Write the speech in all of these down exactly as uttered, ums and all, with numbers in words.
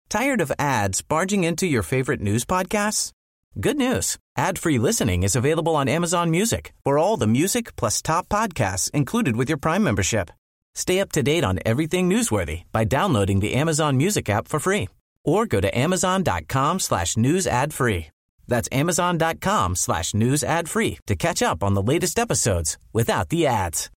Tired of ads barging into your favorite news podcasts? Good news. Ad-free listening is available on Amazon Music for all the music plus top podcasts included with your Prime membership. Stay up to date on everything newsworthy by downloading the Amazon Music app for free or go to amazon.com slash news ad free. That's amazon.com slash news ad free to catch up on the latest episodes without the ads.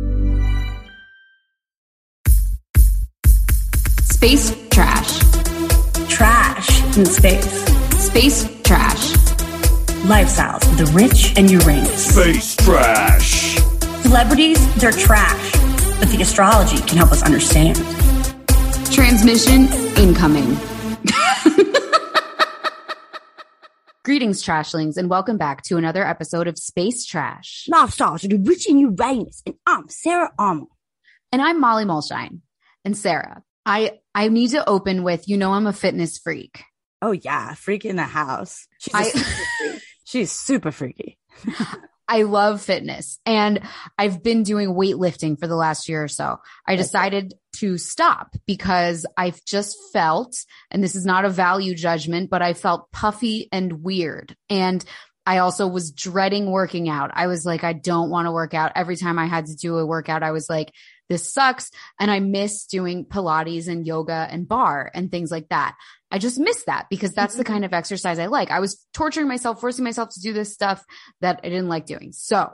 Space trash. Trash in space. Space trash. Lifestyles of the rich and Uranus. Space trash. Celebrities, they're trash, but the astrology can help us understand. Transmission incoming. Greetings, trashlings, and welcome back to another episode of Space Trash. Lifestyles of the rich and Uranus, and I'm Sarah Armour. And I'm Molly Mulshine. And Sarah, I, I need to open with, you know, I'm a fitness freak. Oh, yeah. Freak in the house. She's, I, super freak. She's super freaky. I love fitness, and I've been doing weightlifting for the last year or so. I decided to stop because I've just felt, and this is not a value judgment, but I felt puffy and weird. And I also was dreading working out. I was like, I don't want to work out. Every time I had to do a workout, I was like, this sucks. And I miss doing Pilates and yoga and bar and things like that. I just miss that because that's the kind of exercise I like. I was torturing myself, forcing myself to do this stuff that I didn't like doing. So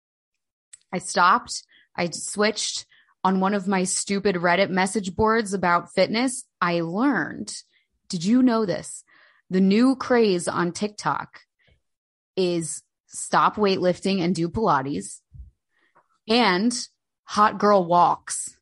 I stopped. I switched on one of my stupid Reddit message boards about fitness. I learned, did you know this? The new craze on TikTok is stop weightlifting and do Pilates and hot girl walks.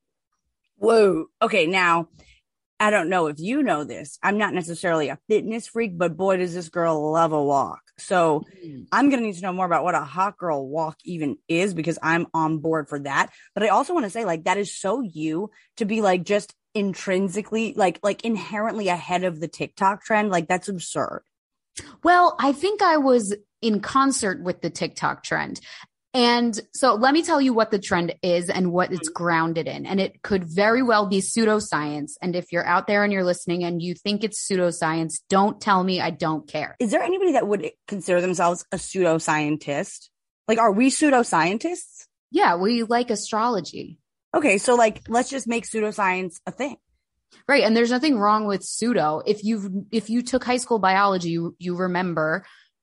Whoa. Okay. Now, I don't know if you know this. I'm not necessarily a fitness freak, but boy, does this girl love a walk. So mm. I'm going to need to know more about what a hot girl walk even is, because I'm on board for that. But I also want to say, like, that is so you to be like just intrinsically, like, like inherently ahead of the TikTok trend. Like, that's absurd. Well, I think I was in concert with the TikTok trend. And so let me tell you what the trend is and what it's grounded in. And it could very well be pseudoscience. And if you're out there and you're listening and you think it's pseudoscience, don't tell me. I don't care. Is there anybody that would consider themselves a pseudoscientist? Like, are we pseudoscientists? Yeah, we like astrology. Okay, so like, let's just make pseudoscience a thing. Right. And there's nothing wrong with pseudo. If you if you took high school biology, you, you remember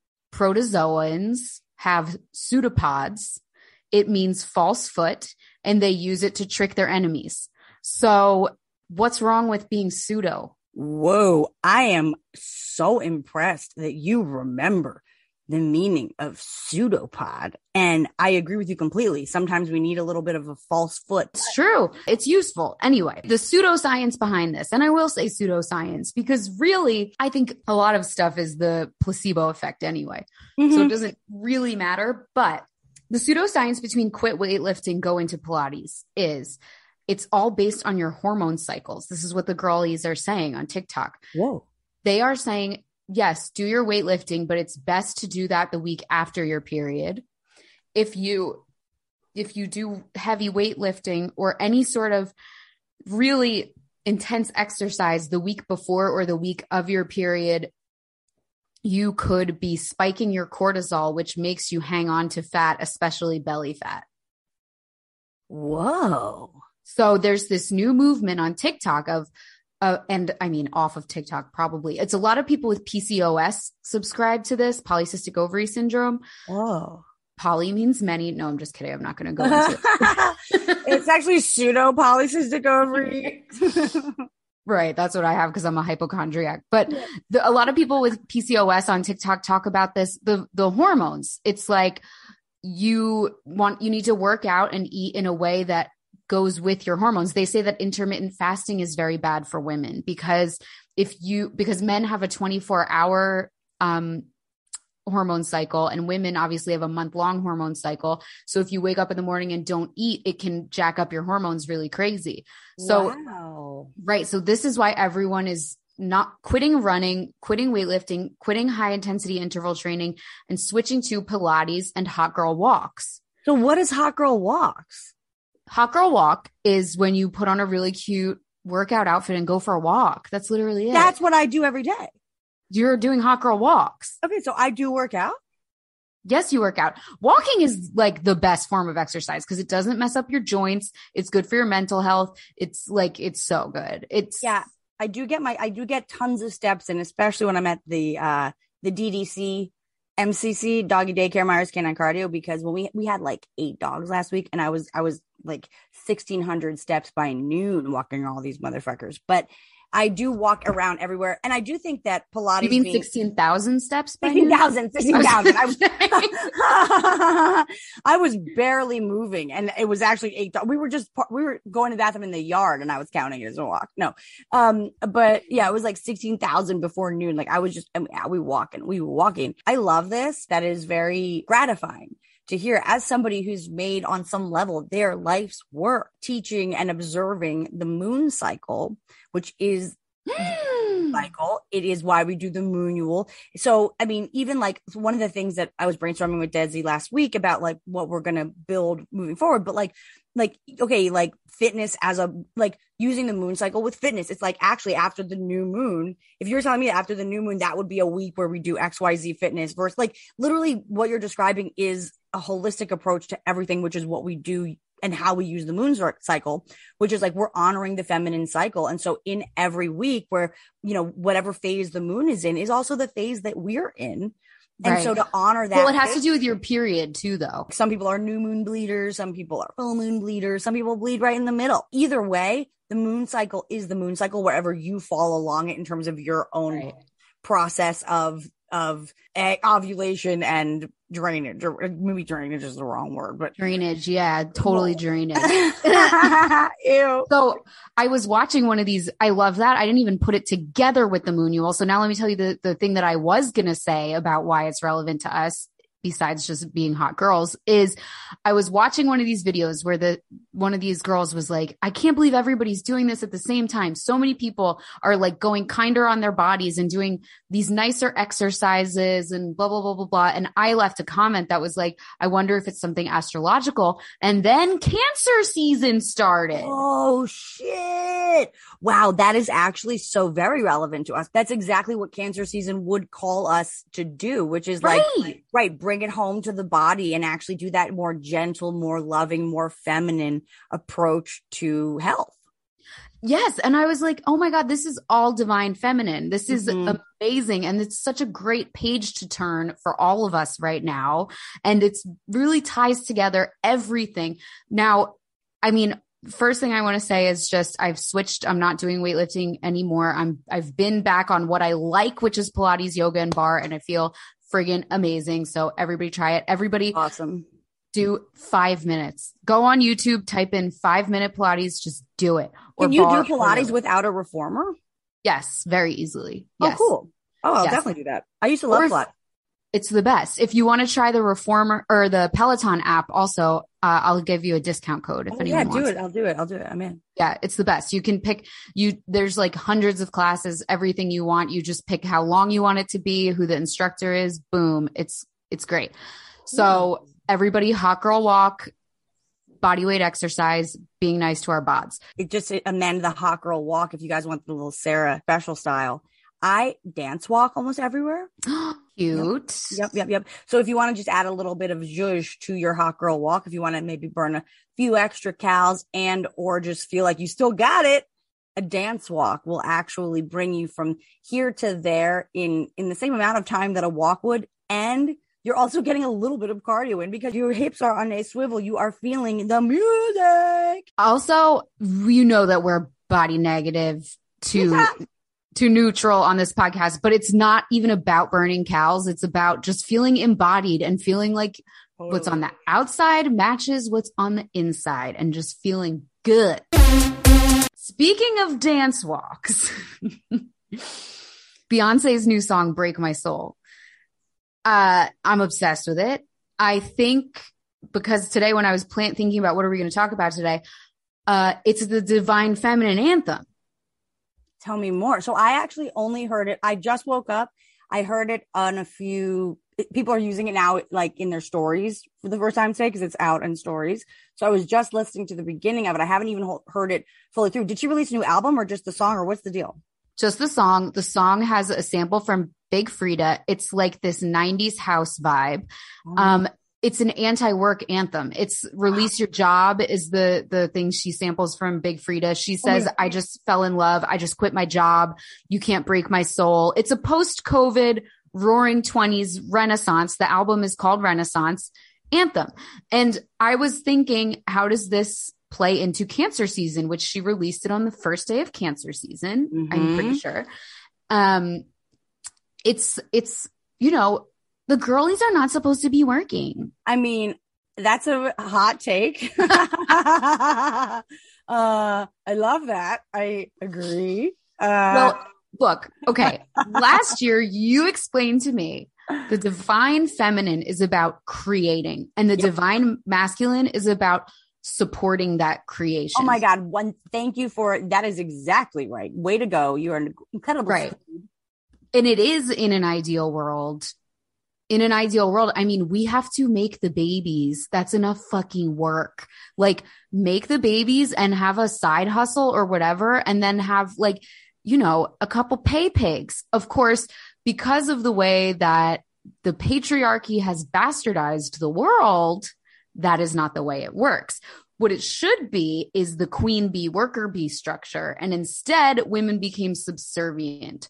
protozoans have pseudopods. It means false foot, and they use it to trick their enemies. So what's wrong with being pseudo? Whoa, I am so impressed that you remember the meaning of pseudopod. And I agree with you completely. Sometimes we need a little bit of a false foot. It's true. It's useful. Anyway, the pseudoscience behind this, and I will say pseudoscience because really, I think a lot of stuff is the placebo effect anyway. Mm-hmm. So it doesn't really matter. But the pseudoscience between quit weightlifting, go into Pilates is it's all based on your hormone cycles. This is what the girlies are saying on TikTok. Whoa. They are saying, yes, do your weightlifting, but it's best to do that the week after your period. If you, if you do heavy weightlifting or any sort of really intense exercise the week before or the week of your period, you could be spiking your cortisol, which makes you hang on to fat, especially belly fat. Whoa. So there's this new movement on TikTok of, Uh, and I mean, off of TikTok, probably. It's a lot of people with P C O S subscribe to this, polycystic ovary syndrome. Oh. Poly means many. No, I'm just kidding. I'm not going to go into it. It's actually pseudo polycystic ovary. Right. That's what I have because I'm a hypochondriac. But the, a lot of people with P C O S on TikTok talk about this, the, the hormones. It's like you want, you need to work out and eat in a way that goes with your hormones. They say that intermittent fasting is very bad for women because if you, because men have a twenty-four hour, um, hormone cycle and women obviously have a month long hormone cycle. So if you wake up in the morning and don't eat, it can jack up your hormones really crazy. So, wow. Right. So this is why everyone is not quitting running, quitting weightlifting, quitting high intensity interval training and switching to Pilates and hot girl walks. So what is hot girl walks? Hot girl walk is when you put on a really cute workout outfit and go for a walk. That's literally it. That's what I do every day. You're doing hot girl walks. Okay, so I do work out. Yes, you work out. Walking is like the best form of exercise because it doesn't mess up your joints. It's good for your mental health. It's like, it's so good. It's yeah, I do get my, I do get tons of steps in, especially when I'm at the, uh, the D D C, M C C, Doggy Daycare, Myers Canine Cardio, because when we, we had like eight dogs last week and I was, I was like sixteen hundred steps by noon walking all these motherfuckers. But I do walk around everywhere. And I do think that Pilates. You mean being, sixteen thousand steps? sixteen thousand, sixteen thousand. I was, I was barely moving. And it was actually eight. We were just, we were going to the bathroom in the yard and I was counting it as a walk. No. Um, but yeah, it was like sixteen thousand before noon. Like I was just, I mean, we walking, we were walking. I love this. That is very gratifying to hear as somebody who's made on some level their life's work teaching and observing the moon cycle, which is cycle. It is why we do the Moonual. So, I mean, even like one of the things that I was brainstorming with Desi last week about like what we're going to build moving forward, but like, like, okay, like fitness as a, like using the moon cycle with fitness. It's like actually after the new moon, if you're telling me that after the new moon, that would be a week where we do X Y Z fitness versus like literally what you're describing is a holistic approach to everything, which is what we do and how we use the moon cycle, which is like we're honoring the feminine cycle. And so in every week where, you know, whatever phase the moon is in is also the phase that we're in. And right. so to honor that. Well, it has phase, to do with your period too, though. Some people are new moon bleeders. Some people are full moon bleeders. Some people bleed right in the middle. Either way, the moon cycle is the moon cycle wherever you fall along it in terms of your own right. process of of ovulation and drainage, or maybe drainage is the wrong word, but drainage. Yeah, totally well. drainage. Ew. So I was watching one of these. I love that. I didn't even put it together with the Moonual. So now let me tell you the, the thing that I was going to say about why it's relevant to us. Besides just being hot girls, is I was watching one of these videos where the one of these girls was like, I can't believe everybody's doing this at the same time. So many people are like going kinder on their bodies and doing these nicer exercises and blah, blah, blah, blah, blah. And I left a comment that was like, I wonder if it's something astrological. And then cancer season started. Oh, shit. Wow. That is actually so very relevant to us. That's exactly what cancer season would call us to do, which is like, right. right. Bring it home to the body and actually do that more gentle, more loving, more feminine approach to health. Yes. And I was like, oh my God, this is all divine feminine. This is Mm-hmm. amazing. And it's such a great page to turn for all of us right now. And it's really ties together everything. Now, I mean, first thing I want to say is just I've switched. I'm not doing weightlifting anymore. I'm I've been back on what I like, which is Pilates, yoga, and bar. And I feel friggin' amazing. So everybody try it. Everybody awesome. Do five minutes. Go on YouTube, type in five minute Pilates. Just do it. Or Can you do Pilates without a reformer? Yes, very easily. Oh, yes. cool. Oh, I'll yes. definitely do that. I used to love Pilates. It's the best. If you want to try the reformer or the Peloton app also, uh, I'll give you a discount code if oh, anyone yeah, wants. do it. I'll do it. I'll do it. I'm in. Yeah, it's the best. You can pick you. There's like hundreds of classes, everything you want. You just pick how long you want it to be, who the instructor is. Boom. It's, it's great. So everybody hot girl walk, body weight exercise, being nice to our bods. It just amend the hot girl walk. If you guys want the little Sarah special style, I dance walk almost everywhere. Cute. Yep, yep, yep. So if you want to just add a little bit of zhuzh to your hot girl walk, if you want to maybe burn a few extra calories and or just feel like you still got it, a dance walk will actually bring you from here to there in, in the same amount of time that a walk would. And you're also getting a little bit of cardio in because your hips are on a swivel. You are feeling the music. Also, you know that we're body negative to... to neutral on this podcast, but it's not even about burning calories. It's about just feeling embodied and feeling like totally. What's on the outside matches what's on the inside and just feeling good. Speaking of dance walks, Beyonce's new song, Break My Soul. Uh, I'm obsessed with it. I think because today when I was plan- thinking about what are we going to talk about today, uh, it's the divine feminine anthem. Tell me more. So I actually only heard it. I just woke up. I heard it on a few, people are using it now, like in their stories for the first time today, because it's out in stories. So I was just listening to the beginning of it. I haven't even ho- heard it fully through. Did she release a new album or just the song, or what's the deal? Just the song. The song has a sample from Big Frida. It's like this nineties house vibe. Mm. Um, it's an anti-work anthem. It's release your job is the, the thing she samples from Big Frida. She says, I just fell in love. I just quit my job. You can't break my soul. It's a post-COVID roaring twenties Renaissance. The album is called Renaissance Anthem. And I was thinking, how does this play into cancer season, which she released it on the first day of cancer season. Mm-hmm. I'm pretty sure. Um, it's, it's, you know, the girlies are not supposed to be working. I mean, that's a hot take. uh, I love that. I agree. Uh, well, look, okay. Last year you explained to me the divine feminine is about creating and the yep. divine masculine is about supporting that creation. Oh my God. One, thank you for, that is exactly right. Way to go. You're an incredible. Right. Student. And it is in an ideal world. In an ideal world, I mean, we have to make the babies. That's enough fucking work. Like, make the babies and have a side hustle or whatever, and then have, like, you know, a couple pay pigs. Of course, because of the way that the patriarchy has bastardized the world, that is not the way it works. What it should be is the queen bee, worker bee structure. And instead, women became subservient.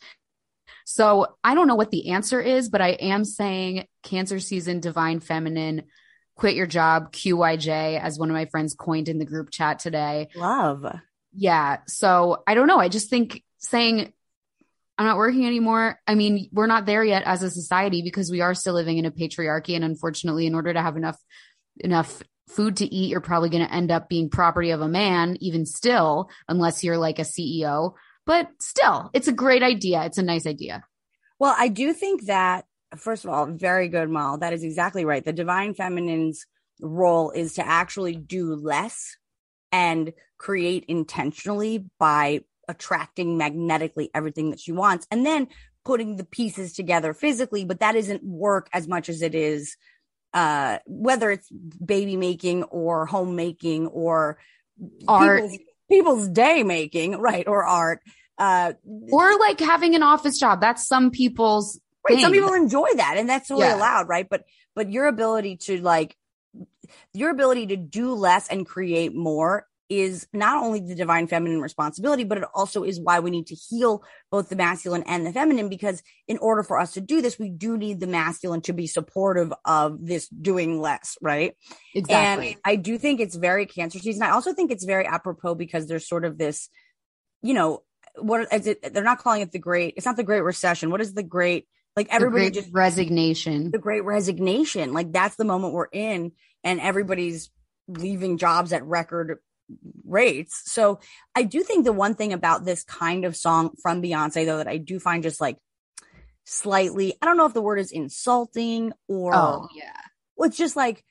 So I don't know what the answer is, but I am saying cancer season, divine feminine, quit your job, Q Y J, as one of my friends coined in the group chat today. Love. Yeah. So I don't know. I just think saying I'm not working anymore. I mean, we're not there yet as a society because we are still living in a patriarchy. And unfortunately, in order to have enough, enough food to eat, you're probably going to end up being property of a man, even still, unless you're like a C E O. But still, it's a great idea. It's a nice idea. Well, I do think that, first of all, very good, Mal. That is exactly right. The divine feminine's role is to actually do less and create intentionally by attracting magnetically everything that she wants and then putting the pieces together physically. But that isn't work as much as it is, uh, whether it's baby making or homemaking or art. People's, people's day making, right? Or art. Uh, or like having an office job. That's some people's right. thing. Some people enjoy that and that's totally yeah. allowed, right? But, but your ability to like, your ability to do less and create more is not only the divine feminine responsibility, but it also is why we need to heal both the masculine and the feminine, because in order for us to do this, we do need the masculine to be supportive of this doing less, right? Exactly. And I do think it's very cancer season. I also think it's very apropos because there's sort of this, you know, what is it? They're not calling it the great, it's not the great recession. What is the great, like everybody just resignation, the great resignation. Like that's the moment we're in and everybody's leaving jobs at record rates. So I do think the one thing about this kind of song from Beyonce, though, that I do find just like slightly, I don't know if the word is insulting or, oh, yeah. Well, it's just like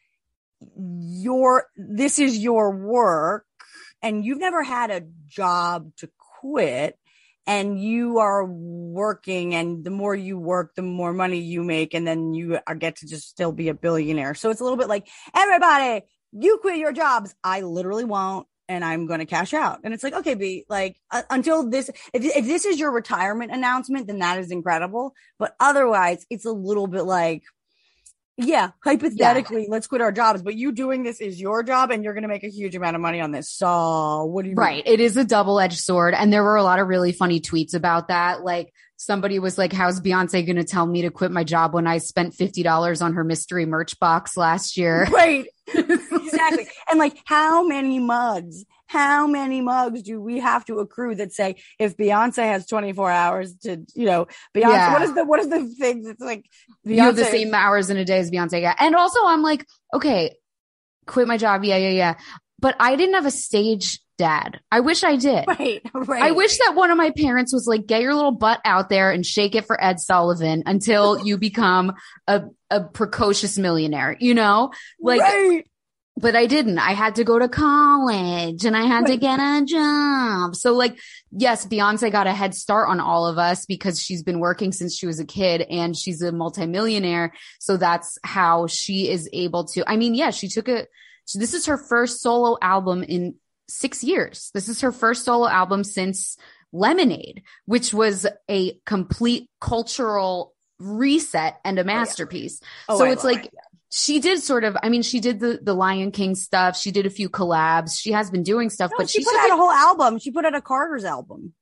your, this is your work and you've never had a job to quit and you are working and the more you work, the more money you make. And then you are, get to just still be a billionaire. So it's a little bit like everybody, you quit your jobs. I literally won't. And I'm going to cash out. And it's like, okay, B, like uh, until this, if, if this is your retirement announcement, then that is incredible. But otherwise it's a little bit like, yeah, hypothetically, yeah. let's quit our jobs, but you doing this is your job and you're going to make a huge amount of money on this. So what do you Right. mean? It is a double-edged sword. And there were a lot of really funny tweets about that. Like somebody was like, how's Beyonce going to tell me to quit my job when I spent fifty dollars on her mystery merch box last year? Right. Exactly. And like, how many mugs, how many mugs do we have to accrue that say, if Beyonce has twenty-four hours to, you know, Beyonce, yeah. what is the, what is the thing that's like, Beyonce, you have the same hours in a day as Beyonce. Yeah. And also I'm like, okay, quit my job. Yeah, yeah, yeah. But I didn't have a stage dad. I wish I did. Right, right. I wish that one of my parents was like, get your little butt out there and shake it for Ed Sullivan until you become a, a precocious millionaire, you know? Like, right. but I didn't. I had to go to college and I had to get a job. So like, yes, Beyonce got a head start on all of us because she's been working since she was a kid and she's a multimillionaire. So that's how she is able to, I mean, yeah, she took a, so this is her first solo album in six years. This is her first solo album since Lemonade, which was a complete cultural reset and a masterpiece. Oh, yeah. oh, so I it's like, it. She did sort of, I mean, she did the, the Lion King stuff. She did a few collabs. She has been doing stuff, no, but she she put out a whole album. She put out a Carter's album.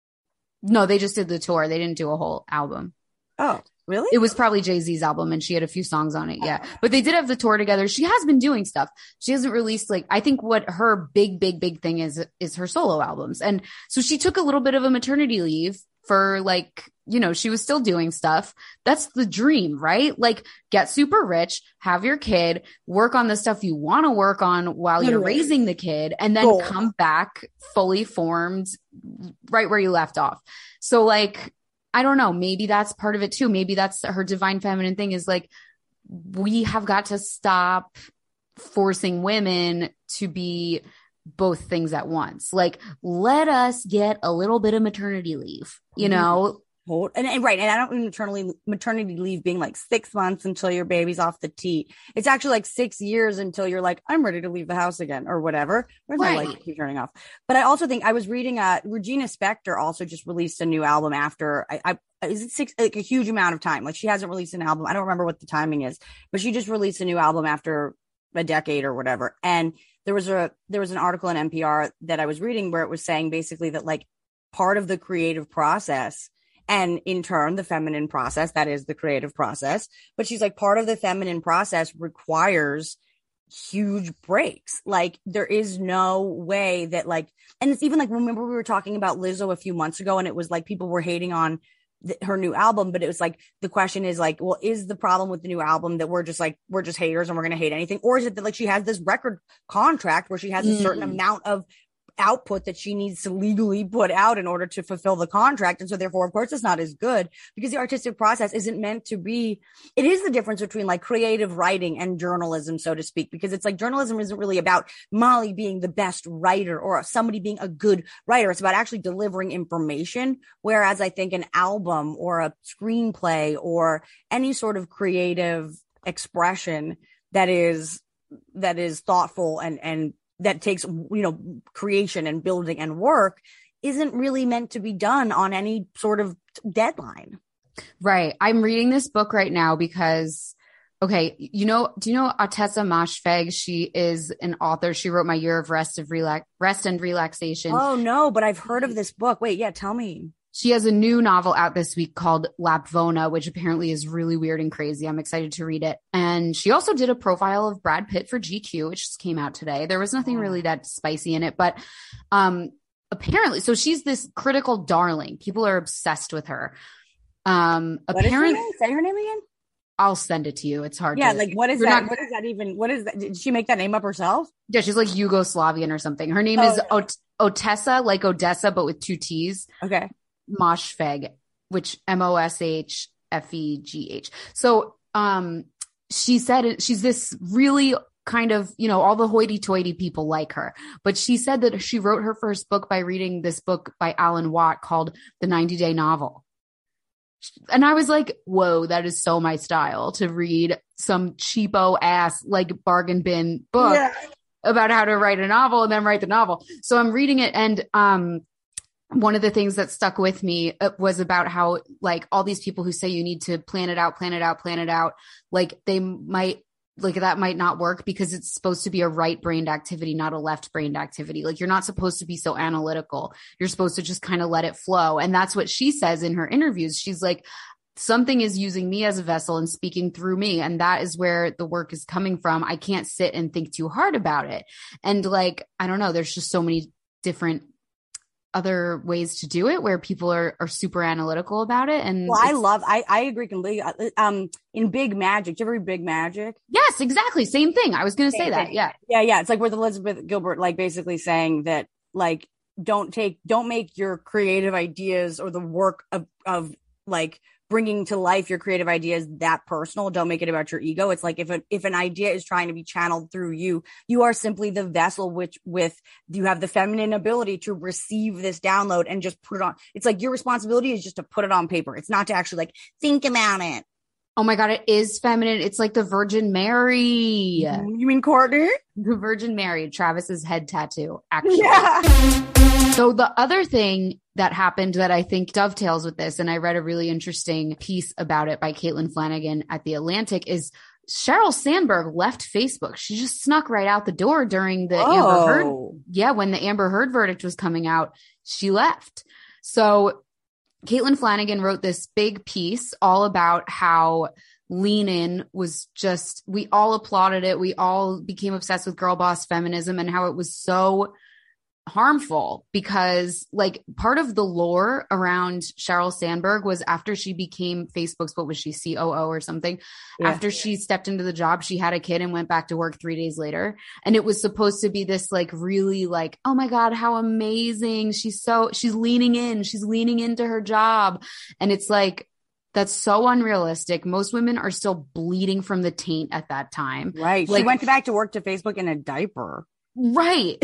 No, they just did the tour. They didn't do a whole album. Oh, really? It was probably Jay-Z's album and she had a few songs on it. Yeah. But they did have the tour together. She has been doing stuff. She hasn't released like, I think what her big, big, big thing is, is her solo albums. And so she took a little bit of a maternity leave for like, you know, she was still doing stuff. That's the dream, right? Like get super rich, have your kid, work on the stuff you want to work on while you're mm-hmm. raising the kid, and then cool. come back fully formed right where you left off. So like, I don't know, maybe that's part of it too. Maybe that's her divine feminine thing is like, we have got to stop forcing women to be both things at once. Like, let us get a little bit of maternity leave, you know? And, and right. And I don't mean maternity, maternity leave being like six months until your baby's off the teat. It's actually like six years until you're like, I'm ready to leave the house again or whatever. Where's right. my light keep turning off? But I also think I was reading, uh, Regina Spektor also just released a new album after I, I is it six, like a huge amount of time. Like she hasn't released an album. I don't remember what the timing is, but she just released a new album after a decade or whatever. And there was a, there was an article in N P R that I was reading where it was saying basically that like part of the creative process and in turn, the feminine process, that is the creative process. But she's like, part of the feminine process requires huge breaks. Like there is no way that like, and it's even like, remember we were talking about Lizzo a few months ago and it was like people were hating on th- her new album, but it was like, the question is like, well, is the problem with the new album that we're just like, we're just haters and we're going to hate anything? Or is it that like she has this record contract where she has a certain mm. amount of output that she needs to legally put out in order to fulfill the contract. And so therefore, of course, it's not as good because the artistic process isn't meant to be, it is the difference between like creative writing and journalism, so to speak, because it's like journalism isn't really about Molly being the best writer or somebody being a good writer. It's about actually delivering information. Whereas I think an album or a screenplay or any sort of creative expression that is, that is thoughtful and, and that takes, you know, creation and building and work isn't really meant to be done on any sort of deadline. Right. I'm reading this book right now because, okay, you know, do you know Ottessa Moshfegh? She is an author. She wrote My Year of Rest of Relax, Rest and Relaxation. Oh no, but I've heard of this book. Wait, yeah, tell me. She has a new novel out this week called Lapvona, which apparently is really weird and crazy. I'm excited to read it. And she also did a profile of Brad Pitt for G Q, which just came out today. There was nothing really that spicy in it, but um, apparently, so she's this critical darling. People are obsessed with her. Um, what apparently, is her name? Say her name again. I'll send it to you. It's hard. Yeah, to, like what is that? Not, what is that even? What is that? Did she make that name up herself? Yeah, she's like Yugoslavian or something. Her name oh, is okay. Ot- Ottessa, like Odessa, but with two T's. Okay. Moshfegh, which M O S H F E G H. So um, she said it, she's this really kind of, you know, all the hoity-toity people like her. But she said that she wrote her first book by reading this book by Alan Watt called The ninety-Day Novel. And I was like, whoa, that is so my style to read some cheapo ass like bargain bin book yeah. about how to write a novel and then write the novel. So I'm reading it and um one of the things that stuck with me was about how like all these people who say you need to plan it out, plan it out, plan it out, like they might like that might not work because it's supposed to be a right brained activity, not a left brained activity. Like you're not supposed to be so analytical. You're supposed to just kind of let it flow. And that's what she says in her interviews. She's like, something is using me as a vessel and speaking through me. And that is where the work is coming from. I can't sit and think too hard about it. And like, I don't know, there's just so many different other ways to do it where people are, are super analytical about it. And well, I love, I, I agree completely. Um, in Big Magic, do you ever read Big Magic? Yes, exactly. Same thing. I was going to say that. Yeah. Yeah. Yeah. It's like with Elizabeth Gilbert, like basically saying that, like, don't take, don't make your creative ideas or the work of, of like bringing to life your creative ideas that personal. Don't make it about your ego. It's like if a, if an idea is trying to be channeled through you, you are simply the vessel which with you have the feminine ability to receive this download and just put it on. It's like your responsibility is just to put it on paper. It's not to actually like think about it. Oh my God, it is feminine. It's like the Virgin Mary. You mean Courtney? The Virgin Mary, Travis's head tattoo, actually. Yeah. So the other thing that happened that I think dovetails with this, and I read a really interesting piece about it by Caitlin Flanagan at The Atlantic, is Sheryl Sandberg left Facebook. She just snuck right out the door during the Whoa. Amber Heard. Yeah, when the Amber Heard verdict was coming out, she left. So Caitlin Flanagan wrote this big piece all about how Lean In was just, we all applauded it. We all became obsessed with girl boss feminism and how it was so harmful because like part of the lore around Sheryl Sandberg was after she became Facebook's, what was she, C O O or something? Yeah. After she stepped into the job, she had a kid and went back to work three days later. And it was supposed to be this like really like, oh my God, how amazing. She's so, she's leaning in, she's leaning into her job. And it's like, that's so unrealistic. Most women are still bleeding from the taint at that time. Right. Like, she went back to work to Facebook in a diaper. Right.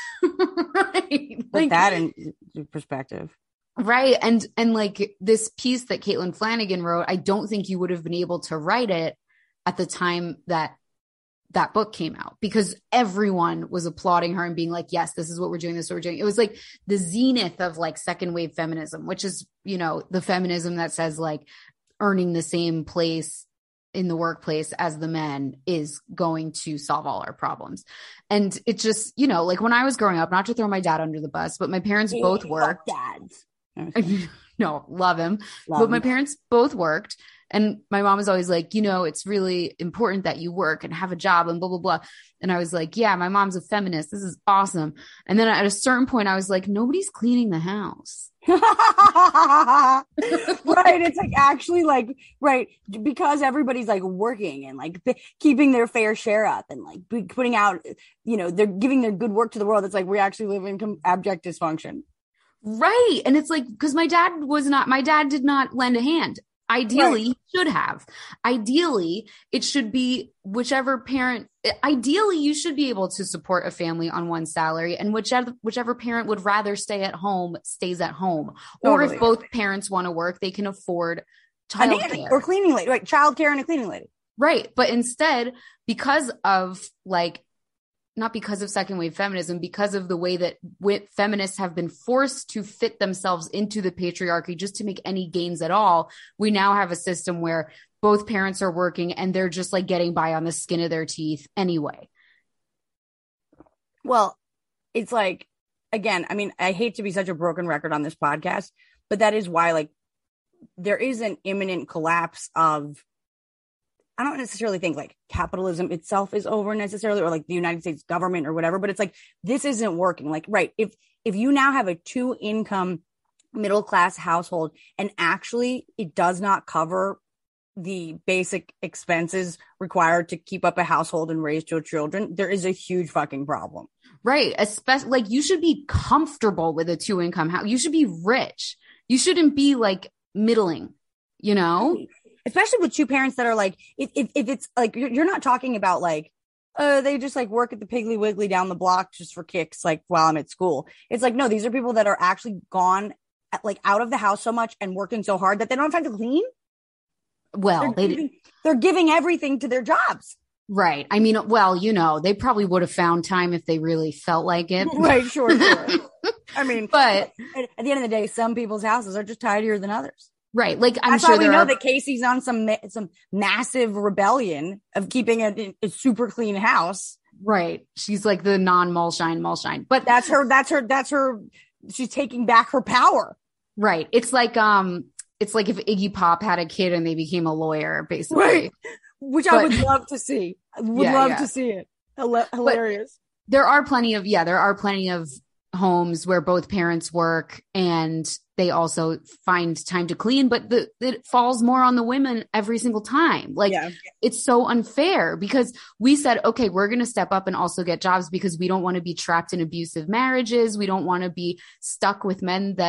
Right. Put like, that in perspective. Right. And, and like this piece that Caitlin Flanagan wrote, I don't think you would have been able to write it at the time that that book came out because everyone was applauding her and being like, yes, this is what we're doing. This is what we're doing. It was like the zenith of like second wave feminism, which is, you know, the feminism that says like earning the same place in the workplace as the men is going to solve all our problems. And it just, you know, like when I was growing up, not to throw my dad under the bus, but my parents hey, both worked. Dads. No, love him. Love but him. My parents both worked. And my mom was always like, you know, it's really important that you work and have a job and blah, blah, blah. And I was like, yeah, my mom's a feminist. This is awesome. And then at a certain point, I was like, nobody's cleaning the house. Right. It's like actually like, right. Because everybody's like working and like b- keeping their fair share up and like b- putting out, you know, they're giving their good work to the world. It's like we actually live in com- abject dysfunction. Right. And it's like, because my dad was not, my dad did not lend a hand. Ideally, Right. he should have. Ideally, it should be whichever parent, ideally, you should be able to support a family on one salary, and whichever whichever parent would rather stay at home stays at home. Or Totally. if both parents want to work, they can afford childcare. Or cleaning lady, right? Childcare and a cleaning lady. Right. But instead, because of like, not because of second wave feminism, because of the way that w- feminists have been forced to fit themselves into the patriarchy just to make any gains at all, we now have a system where both parents are working and they're just like getting by on the skin of their teeth anyway. Well, it's like, again, I mean, I hate to be such a broken record on this podcast, but that is why like there is an imminent collapse of, I don't necessarily think like capitalism itself is over necessarily, or like the United States government or whatever, but it's like, this isn't working. Like, right. If, if you now have a two income middle class household and actually it does not cover the basic expenses required to keep up a household and raise two children, there is a huge fucking problem. Right. Especially like you should be comfortable with a two income house. You should be rich. You shouldn't be like middling, you know? Especially with two parents that are like, if, if, if it's like, you're, you're not talking about like, uh, they just like work at the Piggly Wiggly down the block just for kicks, like while I'm at school. It's like, no, these are people that are actually gone at, like out of the house so much and working so hard that they don't have time to clean. Well, They're they giving, they're giving everything to their jobs. Right. I mean, well, you know, they probably would have found time if they really felt like it. Right. Sure. Sure. I mean, but at, at the end of the day, some people's houses are just tidier than others. Right. Like I'm That's sure why we there know are, that Casey's on some ma- some massive rebellion of keeping a, a super clean house. right. She's like the non Mulshine Mulshine, but That's her. That's her. That's her. She's taking back her power. right. It's like, um, it's like if Iggy Pop had a kid and they became a lawyer, basically. Right. Which But- I would love to see. I would Yeah, love yeah. to see it. Hila- hilarious. There are plenty of, yeah, there are plenty of homes where both parents work and they also find time to clean, but the, it falls more on the women every single time. Like Yeah. it's so unfair because we said, okay, we're going to step up and also get jobs because we don't want to be trapped in abusive marriages. We don't want to be stuck with men that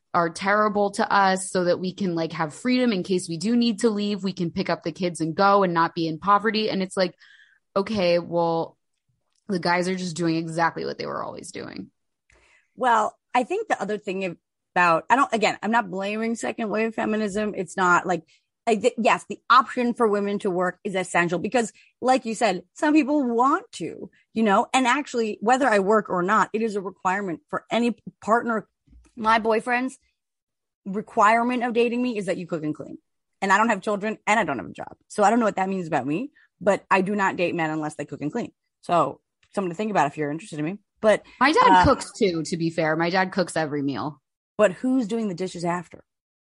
are terrible to us so that we can like have freedom in case we do need to leave. We can pick up the kids and go and not be in poverty. And it's like, okay, well, the guys are just doing exactly what they were always doing. Well, I think the other thing about, I don't, again, I'm not blaming second wave feminism. It's not like, I, yes, the option for women to work is essential because like you said, some people want to, you know, and actually whether I work or not, it is a requirement for any partner. My boyfriend's requirement of dating me is that you cook and clean, and I don't have children and I don't have a job. So I don't know what that means about me, but I do not date men unless they cook and clean. So something to think about if you're interested in me. But my dad uh, cooks too, to be fair. My dad cooks every meal. But who's doing the dishes after?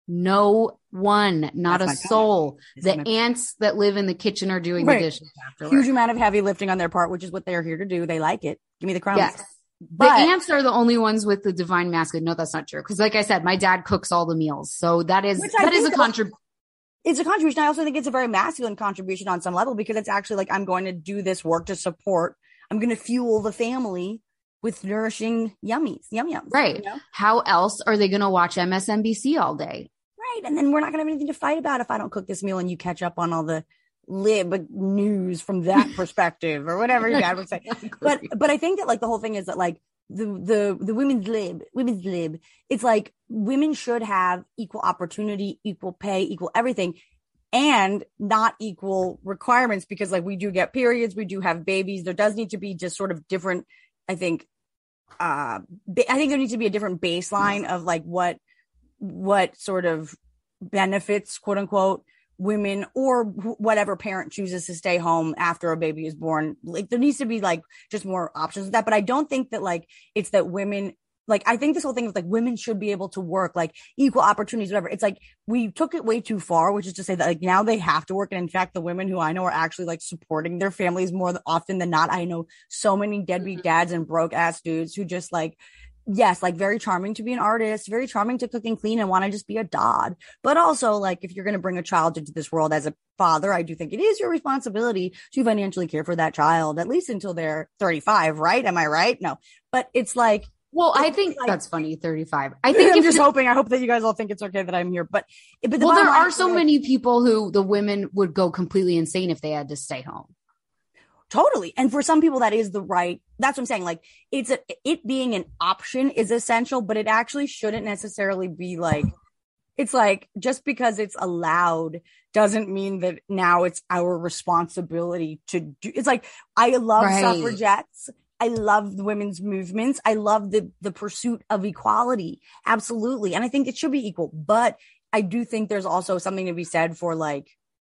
No one, not That's a soul. The my- ants that live in the kitchen are doing Right. the dishes afterwards. Huge amount of heavy lifting on their part, which is what they're here to do. They like it. Give me the crumbs. Yes. But the ants are the only ones with the divine masculine. No, that's not true. Because like I said, my dad cooks all the meals. So that is, Which I that is a think contribution. it's a contribution. I also think it's a very masculine contribution on some level because it's actually like, I'm going to do this work to support. I'm going to fuel the family with nourishing yummies, yum yums. Right. You know? How else are they going to watch M S N B C all day? Right. And then we're not going to have anything to fight about if I don't cook this meal and you catch up on all the lib news from that perspective or whatever your dad would say. Exactly. But, but I think that like the whole thing is that like the, the, the women's lib, women's lib, it's like women should have equal opportunity, equal pay, equal everything, and not equal requirements because like we do get periods, we do have babies. There does need to be just sort of different, I think, uh, I think there needs to be a different baseline of like what, what sort of benefits, quote unquote, women or wh- whatever parent chooses to stay home after a baby is born. Like there needs to be like just more options with that. But I don't think that like it's that women, like I think this whole thing is like women should be able to work, like equal opportunities, whatever. It's like we took it way too far, which is to say that like now they have to work. And in fact, the women who I know are actually like supporting their families more often than not. I know so many deadbeat dads and broke ass dudes who just like, yes, like very charming to be an artist, very charming to cook and clean and want to just be a dad. But also like, if you're going to bring a child into this world as a father, I do think it is your responsibility to financially care for that child, at least until they're thirty-five, right? Am I right? No, but it's like, Well, I it's think like, that's funny. thirty-five. I think I'm if just you- hoping, I hope that you guys all think it's okay that I'm here, but, but the well, there bottom line are is, so like, many people who the women would go completely insane if they had to stay home. Totally. And for some people, that is the right. That's what I'm saying. Like it's a, it being an option is essential, but it actually shouldn't necessarily be like, it's like just because it's allowed doesn't mean that now it's our responsibility to do. It's like, I love Right. suffragettes. I love the women's movements. I love the, the pursuit of equality. Absolutely. And I think it should be equal, but I do think there's also something to be said for like,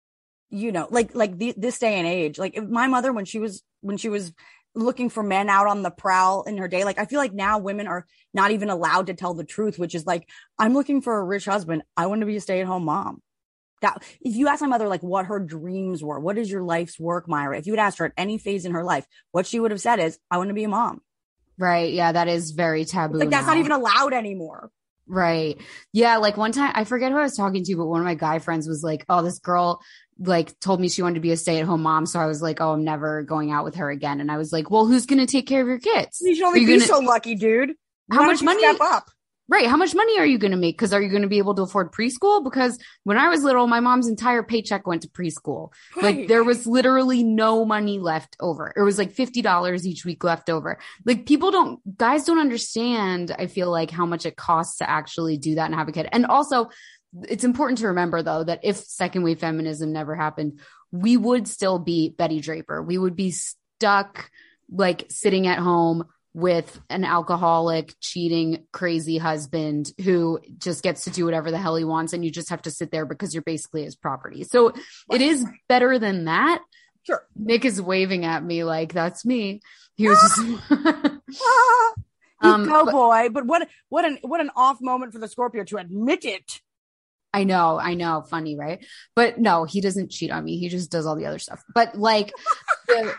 you know, like, like the, this day and age, like if my mother, when she was, when she was looking for men out on the prowl in her day, like I feel like now women are not even allowed to tell the truth, which is like, I'm looking for a rich husband. I want to be a stay-at-home mom. That if you ask my mother, like what her dreams were, what is your life's work, Myra? If you had asked her at any phase in her life, what she would have said is, I want to be a mom. Right. Yeah. That is very taboo. Like that's now. not even allowed anymore. Right. Yeah. Like one time, I forget who I was talking to, but one of my guy friends was like, oh, this girl like told me she wanted to be a stay-at-home mom. So I was like, oh, I'm never going out with her again. And I was like, well, who's going to take care of your kids? You should only Are you be gonna- so lucky, dude. How Why much don't you money- Step up. Right. How much money are you going to make? Because are you going to be able to afford preschool? Because when I was little, my mom's entire paycheck went to preschool. Right. Like there was literally no money left over. It was like fifty dollars each week left over. Like people don't, guys don't understand, I feel like, how much it costs to actually do that and have a kid. And also, it's important to remember, though, that if second wave feminism never happened, we would still be Betty Draper. We would be stuck like sitting at home with an alcoholic, cheating, crazy husband who just gets to do whatever the hell he wants. And you just have to sit there because you're basically his property. So it is better than that. Sure. Nick is waving at me like that's me. He was just Ah, you Um, go, but- boy. But what what an what an off moment for the Scorpio to admit it. I know, I know, funny, right? But no, he doesn't cheat on me. He just does all the other stuff. But like the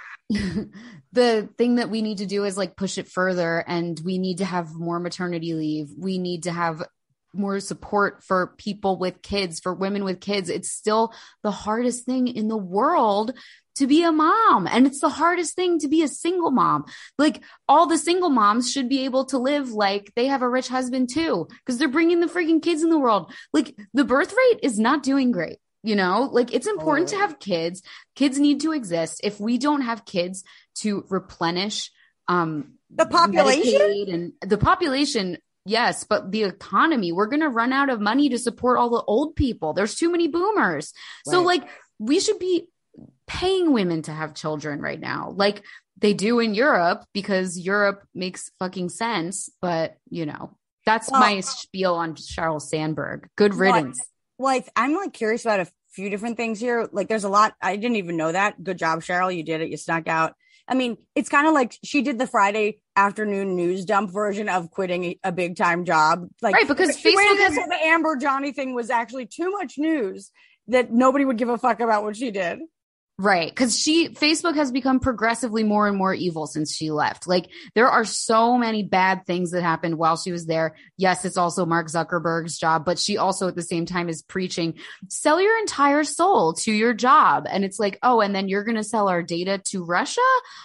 the thing that we need to do is like push it further, and we need to have more maternity leave. We need to have more support for people with kids, for women with kids. It's still the hardest thing in the world to be a mom. And it's the hardest thing to be a single mom. Like all the single moms should be able to live like they have a rich husband too, because they're bringing the freaking kids in the world. Like the birth rate is not doing great. You know, like it's important oh. to have kids. Kids need to exist. If we don't have kids to replenish um, the population Medicaid and the population, yes, but the economy, we're going to run out of money to support all the old people. There's too many boomers. Right. So like we should be paying women to have children right now, like they do in Europe, because Europe makes fucking sense. But, you know, that's well, my spiel on Sheryl Sandberg. Good riddance. What? Well, I, I'm like curious about a few different things here. Like there's a lot. I didn't even know that. Good job, Sheryl. You did it. You snuck out. I mean, it's kind of like she did the Friday afternoon news dump version of quitting a big time job. Like, right, because Facebook has the Amber Johnny thing was actually too much news that nobody would give a fuck about what she did. Right. Because she, Facebook has become progressively more and more evil since she left. Like there are so many bad things that happened while she was there. Yes, it's also Mark Zuckerberg's job, but she also at the same time is preaching, sell your entire soul to your job. And it's like, oh, and then you're going to sell our data to Russia?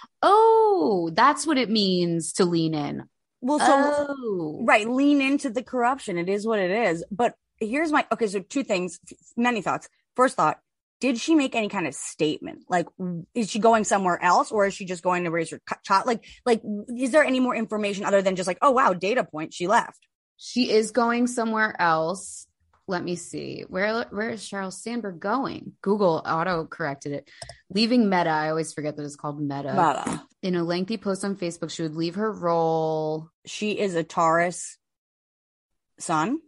Oh, that's what it means to lean in. Well, so, oh. right. Lean into the corruption. It is what it is. But here's my, okay. So two things, many thoughts. First thought. Did she make any kind of statement? Like, is she going somewhere else, or is she just going to raise her child? Like, like, is there any more information other than just like, oh, wow, data point, she left? She is going somewhere else. Let me see. Where, where is Sheryl Sandberg going? Google auto corrected it. Leaving Meta. I always forget that it's called Meta. Meta. In a lengthy post on Facebook, she would leave her role. She is a Taurus sun.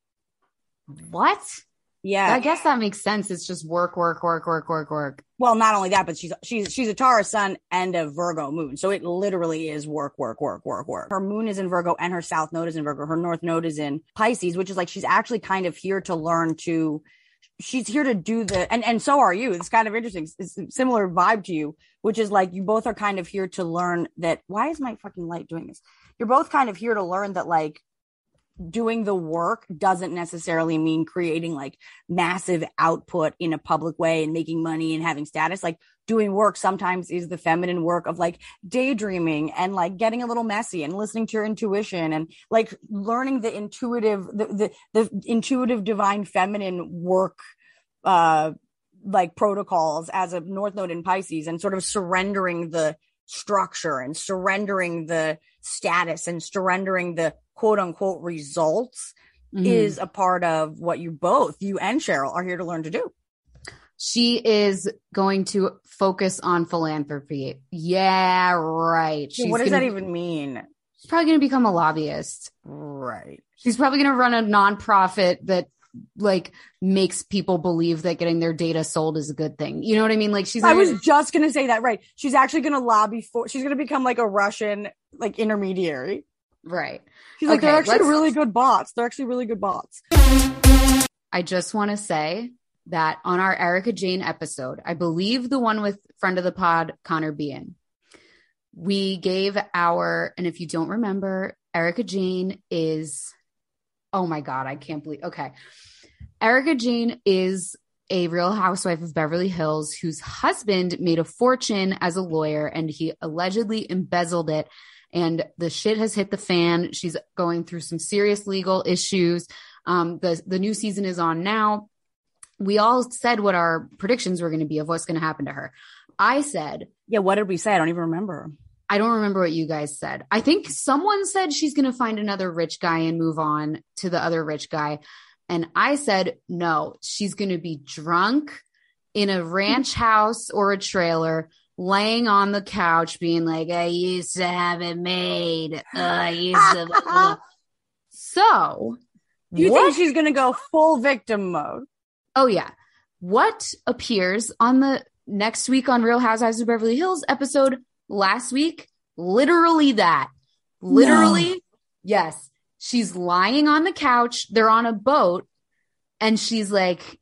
What? Yeah, I guess that makes sense. It's just work, work, work, work, work, work. Well, not only that, but she's she's she's a Taurus sun and a Virgo moon, so it literally is work, work, work, work, work. Her moon is in Virgo and her south node is in Virgo. Her north node is in Pisces, which is like she's actually kind of here to learn to. She's here to do the and and so are you. It's kind of interesting. It's a similar vibe to you, which is like you both are kind of here to learn that. Why is my fucking light doing this? You're both kind of here to learn that like. Doing the work doesn't necessarily mean creating like massive output in a public way and making money and having status. Like doing work sometimes is the feminine work of like daydreaming and like getting a little messy and listening to your intuition and like learning the intuitive, the, the, the intuitive divine feminine work, uh, like protocols as a North Node in Pisces and sort of surrendering the structure and surrendering the status and surrendering the quote unquote results mm-hmm. is a part of what you both, you and Sheryl, are here to learn to do. She is going to focus on philanthropy. Yeah, right. She's what does gonna, that even mean? She's probably going to become a lobbyist. Right. She's probably going to run a nonprofit that like makes people believe that getting their data sold is a good thing. You know what I mean? Like she's, I was gonna, just going to say that. Right. She's actually going to lobby for, she's going to become like a Russian, like intermediary. Right. She's like, okay, they're actually really good bots. They're actually really good bots. I just want to say that on our Erica Jane episode, I believe the one with friend of the pod, Connor Bean, we gave our, and if you don't remember, Erica Jane is, oh my God, I can't believe, okay. Erica Jane is a Real Housewife of Beverly Hills whose husband made a fortune as a lawyer and he allegedly embezzled it. And the shit has hit the fan. She's going through some serious legal issues. Um, the, the new season is on now. We all said what our predictions were going to be of what's going to happen to her. I said, yeah, what did we say? I don't even remember. I don't remember what you guys said. I think someone said she's going to find another rich guy and move on to the other rich guy. And I said, no, she's going to be drunk in a ranch house or a trailer, laying on the couch being like, I used to have it made. Uh, I used to. So you what? think she's going to go full victim mode? Oh, yeah. What appears on the next week on Real Housewives of Beverly Hills episode last week? Literally that. Literally. No. Yes. She's lying on the couch. They're on a boat and she's like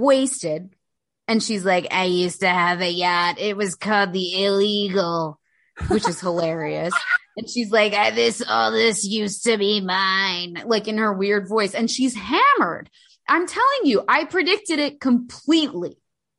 wasted. And she's like, I used to have a yacht. It was called the Illegal. which is hilarious. And she's like, this, oh, this used to be mine, like in her weird voice. And she's hammered. I'm telling you, I predicted it completely.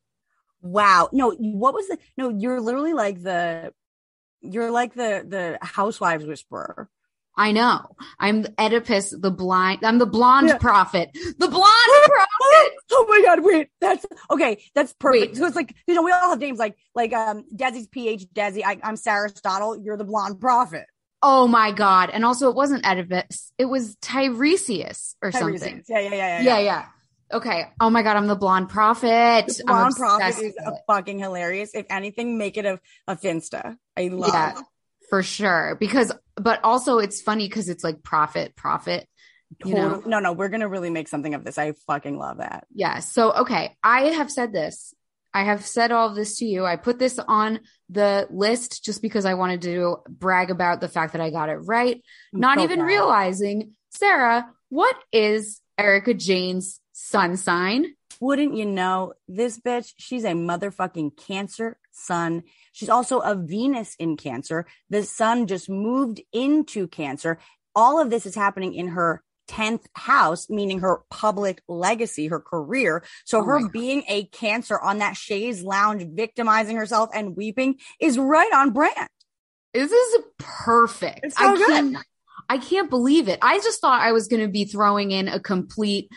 Wow. No, what was the, no, you're literally like the, you're like the, the housewives whisperer. I know. I'm Oedipus, the blind. I'm the blonde yeah. prophet. The blonde prophet. Oh my God. Wait, that's okay. That's perfect. Wait. So it's like, you know, we all have names like, like, um, Desi's P H Desi. I, I'm Sarah Stottle. You're the blonde prophet. Oh my God. And also it wasn't Oedipus. It was Tiresias or Tiresias. something. Yeah, yeah, yeah, yeah. Yeah, yeah. yeah. Okay. Oh my God. I'm the blonde prophet. The blonde prophet is a fucking hilarious. If anything, make it a, a Finsta. I love yeah, it. For sure. Because, but also it's funny because it's like profit, profit. You know? No, no, we're going to really make something of this. I fucking love that. Yeah. So, okay. I have said this. I have said all of this to you. I put this on the list just because I wanted to brag about the fact that I got it right. I'm Not so even proud. realizing, Sarah, what is Erica Jane's sun sign? Wouldn't you know, this bitch, she's a motherfucking Cancer sun. She's also a Venus in Cancer. The sun just moved into Cancer. All of this is happening in her tenth house, meaning her public legacy, her career. So oh her being a Cancer on that chaise lounge, victimizing herself and weeping is right on brand. This is perfect. It's so I good. can't, I can't believe it. I just thought I was going to be throwing in a complete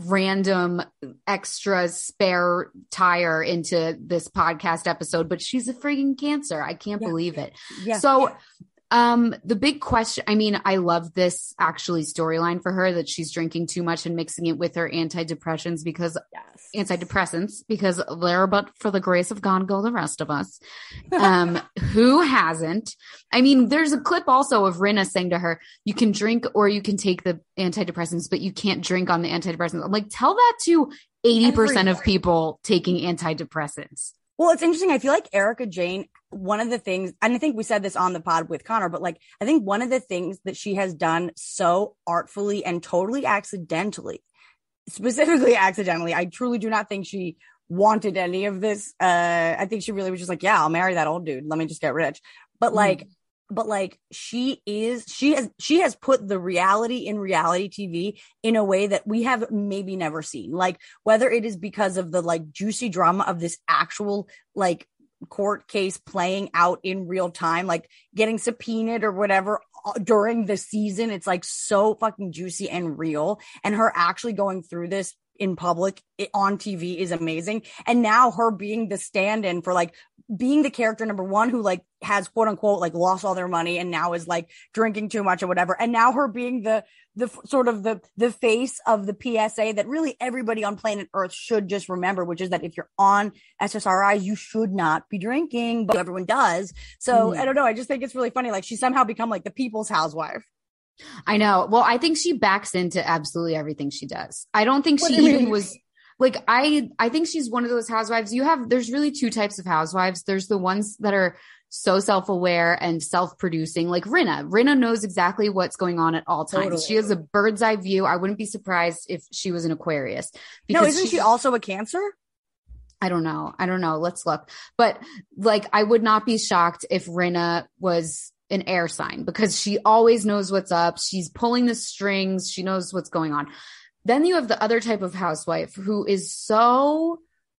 random extra spare tire into this podcast episode, but she's a freaking Cancer. I can't yeah. believe it. Yeah. So, yeah. um, the big question, I mean, I love this actually storyline for her that she's drinking too much and mixing it with her antidepressants because yes. antidepressants, because there, but for the grace of God, go the rest of us. Um, who hasn't? I mean, there's a clip also of Rinna saying to her, you can drink or you can take the antidepressants, but you can't drink on the antidepressants. I'm like, tell that to eighty percent Everybody. of people taking antidepressants. Well, it's interesting. I feel like Erica Jane, one of the things, and I think we said this on the pod with Connor, but like, I think one of the things that she has done so artfully and totally accidentally, specifically accidentally, I truly do not think she wanted any of this. Uh, I think she really was just like, yeah, I'll marry that old dude. Let me just get rich. But like, mm. but like she is, she has, she has put the reality in reality T V in a way that we have maybe never seen. Like whether it is because of the like juicy drama of this actual like court case playing out in real time, like getting subpoenaed or whatever during the season. It's like so fucking juicy and real. And her actually going through this in public on T V is amazing. And now her being the stand-in for like being the character number one who like has quote unquote like lost all their money and now is like drinking too much or whatever. And now her being the, the sort of the, the face of the P S A that really everybody on planet Earth should just remember, which is that if you're on S S R Is, you should not be drinking, but everyone does. So mm. I don't know. I just think it's really funny. Like she's somehow become like the people's housewife. I know. Well, I think she backs into absolutely everything she does. I don't think what she do even mean? was like, I, I think she's one of those housewives. You have, there's really two types of housewives. There's the ones that are so self-aware and self-producing, like Rinna. Rinna knows exactly what's going on at all times. Totally. She has a bird's eye view. I wouldn't be surprised if she was an Aquarius. No, isn't she also a Cancer? I don't know. I don't know. Let's look. But like, I would not be shocked if Rinna was an air sign because she always knows what's up. She's pulling the strings. She knows what's going on. Then you have the other type of housewife who is so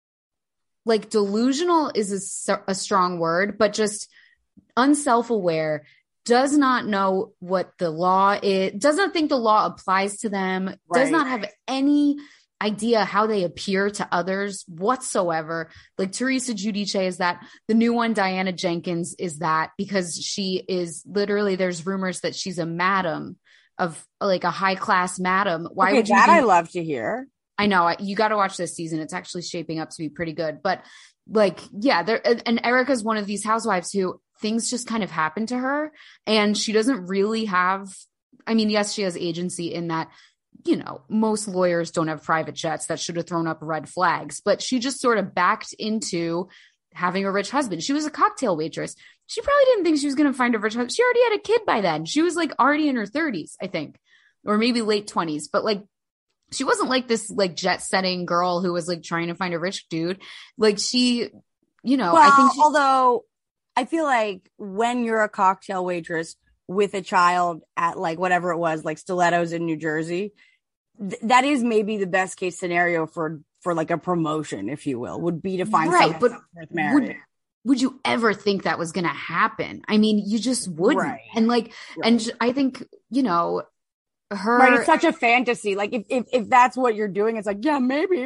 like delusional is a, a strong word, but just unself-aware, does not know what the law is, does not think the law applies to them, right. does not have any idea how they appear to others whatsoever. Like Teresa Giudice is that. The new one, Diana Jenkins, is that because she is literally, there's rumors that she's a madam of like a high class madam. Why okay, would you that be- I love to hear. I know you got to watch this season. It's actually shaping up to be pretty good, but like, yeah, there, and Erica's one of these housewives who things just kind of happen to her and she doesn't really have, I mean, yes, she has agency in that, you know, most lawyers don't have private jets. That should have thrown up red flags, but she just sort of backed into having a rich husband. She was a cocktail waitress. She probably didn't think she was going to find a rich husband. She already had a kid by then. She was like already in her thirties, I think, or maybe late twenties, but like, she wasn't like this like jet setting girl who was like trying to find a rich dude. Like she, you know, well, I think she- although I feel like when you're a cocktail waitress with a child at like whatever it was, like Stilettos in New Jersey, th- that is maybe the best case scenario for for like a promotion, if you will, would be to find right, someone but worth marrying. Would, would you ever think that was going to happen? I mean, you just wouldn't. Right. And like, Right. and I think, you know, her. Right, it's such a fantasy. Like if if if that's what you're doing, it's like, yeah, maybe.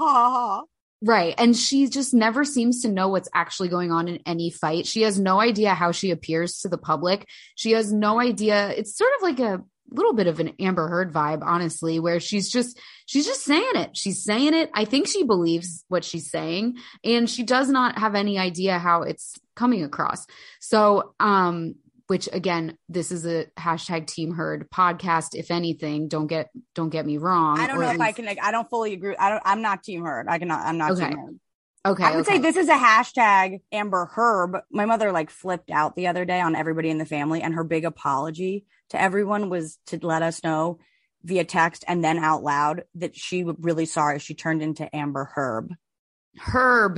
Right. And she just never seems to know what's actually going on in any fight. She has no idea how she appears to the public. She has no idea. It's sort of like a little bit of an Amber Heard vibe, honestly, where she's just, she's just saying it. She's saying it. I think she believes what she's saying, and she does not have any idea how it's coming across. So, um, which again, this is a hashtag Team Heard podcast. If anything, don't get, don't get me wrong. I don't know if I can, like, I don't fully agree. I don't, I'm not Team Heard. I cannot, I'm not Okay. Team Heard. Okay. I would okay. say this is a hashtag Amber Herb. My mother like flipped out the other day on everybody in the family, and her big apology to everyone was to let us know via text and then out loud that she was really sorry she turned into Amber Herb. Herb.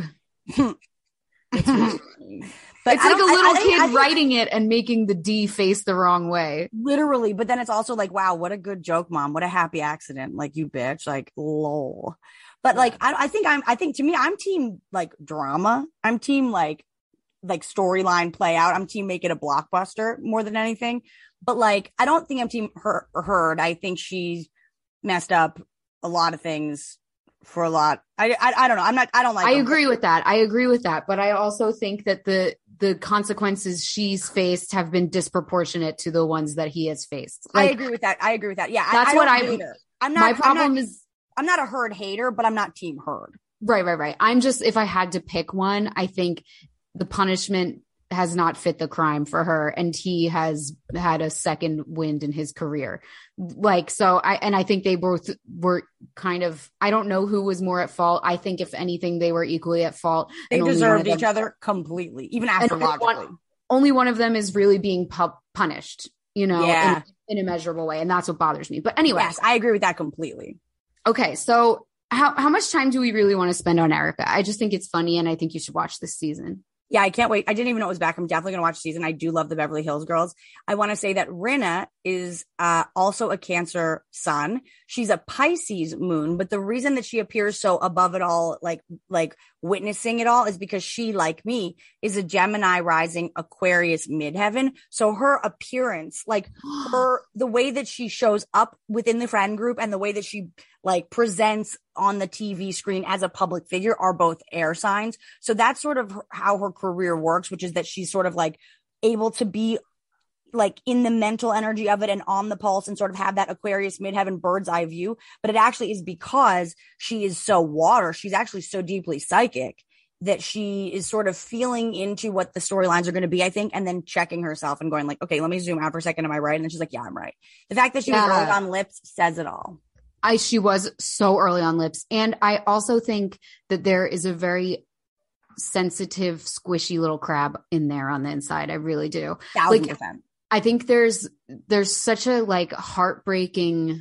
It's really funny. But It's I like a don't- I- little I think- kid I think- writing it and making the D face the wrong way. Literally, but then it's also like, wow, what a good joke, mom. What a happy accident. Like, you bitch. Like, lol. But like, I, I think I'm, I think to me, I'm team like drama. I'm team like, like storyline play out. I'm team make it a blockbuster more than anything. But like, I don't think I'm team her, Heard. I think she's messed up a lot of things for a lot. I, I, I don't know. I'm not, I don't like I her. agree with that. I agree with that. But I also think that the the consequences she's faced have been disproportionate to the ones that he has faced. I Like, agree with that. I agree with that. Yeah. That's I, I what don't I- hate her. I'm not, my problem I'm not, is I'm not a Heard hater, but I'm not team Heard. right, right, right. I'm just, if I had to pick one, I think the punishment has not fit the crime for her, and he has had a second wind in his career. Like, so I, and I think they both were kind of, I don't know who was more at fault. I think if anything, they were equally at fault. They and only one deserved of each them- other completely, even and only astrologically. one- Only one of them is really being pu- punished, you know, Yeah. in, in a measurable way. And that's what bothers me. But anyway, Yes, I agree with that completely. okay. So how, how much time do we really want to spend on Erica? I just think it's funny, and I think you should watch this season. Yeah, I can't wait. I didn't even know it was back. I'm definitely going to watch the season. I do love the Beverly Hills Girls. I want to say that Rinna is uh, also a Cancer sun. She's a Pisces moon, but the reason that she appears so above it all, like like witnessing it all, is because she, like me, is a Gemini rising Aquarius midheaven. So her appearance, like her, the way that she shows up within the friend group and the way that she like presents on the T V screen as a public figure are both air signs. So that's sort of how her career works, which is that she's sort of like able to be like in the mental energy of it and on the pulse and sort of have that Aquarius midheaven bird's eye view. But it actually is because she is so water. She's actually so deeply psychic that she is sort of feeling into what the storylines are going to be, I think, and then checking herself and going like, okay, let me zoom out for a second. Am I right? And then she's like, yeah, I'm right. The fact that she was Yeah. early on Lips says it all. I, she was so early on Lips. And I also think that there is a very sensitive, squishy little crab in there on the inside. I really do. Thousand Like, percent. I think there's, there's such a like heartbreaking,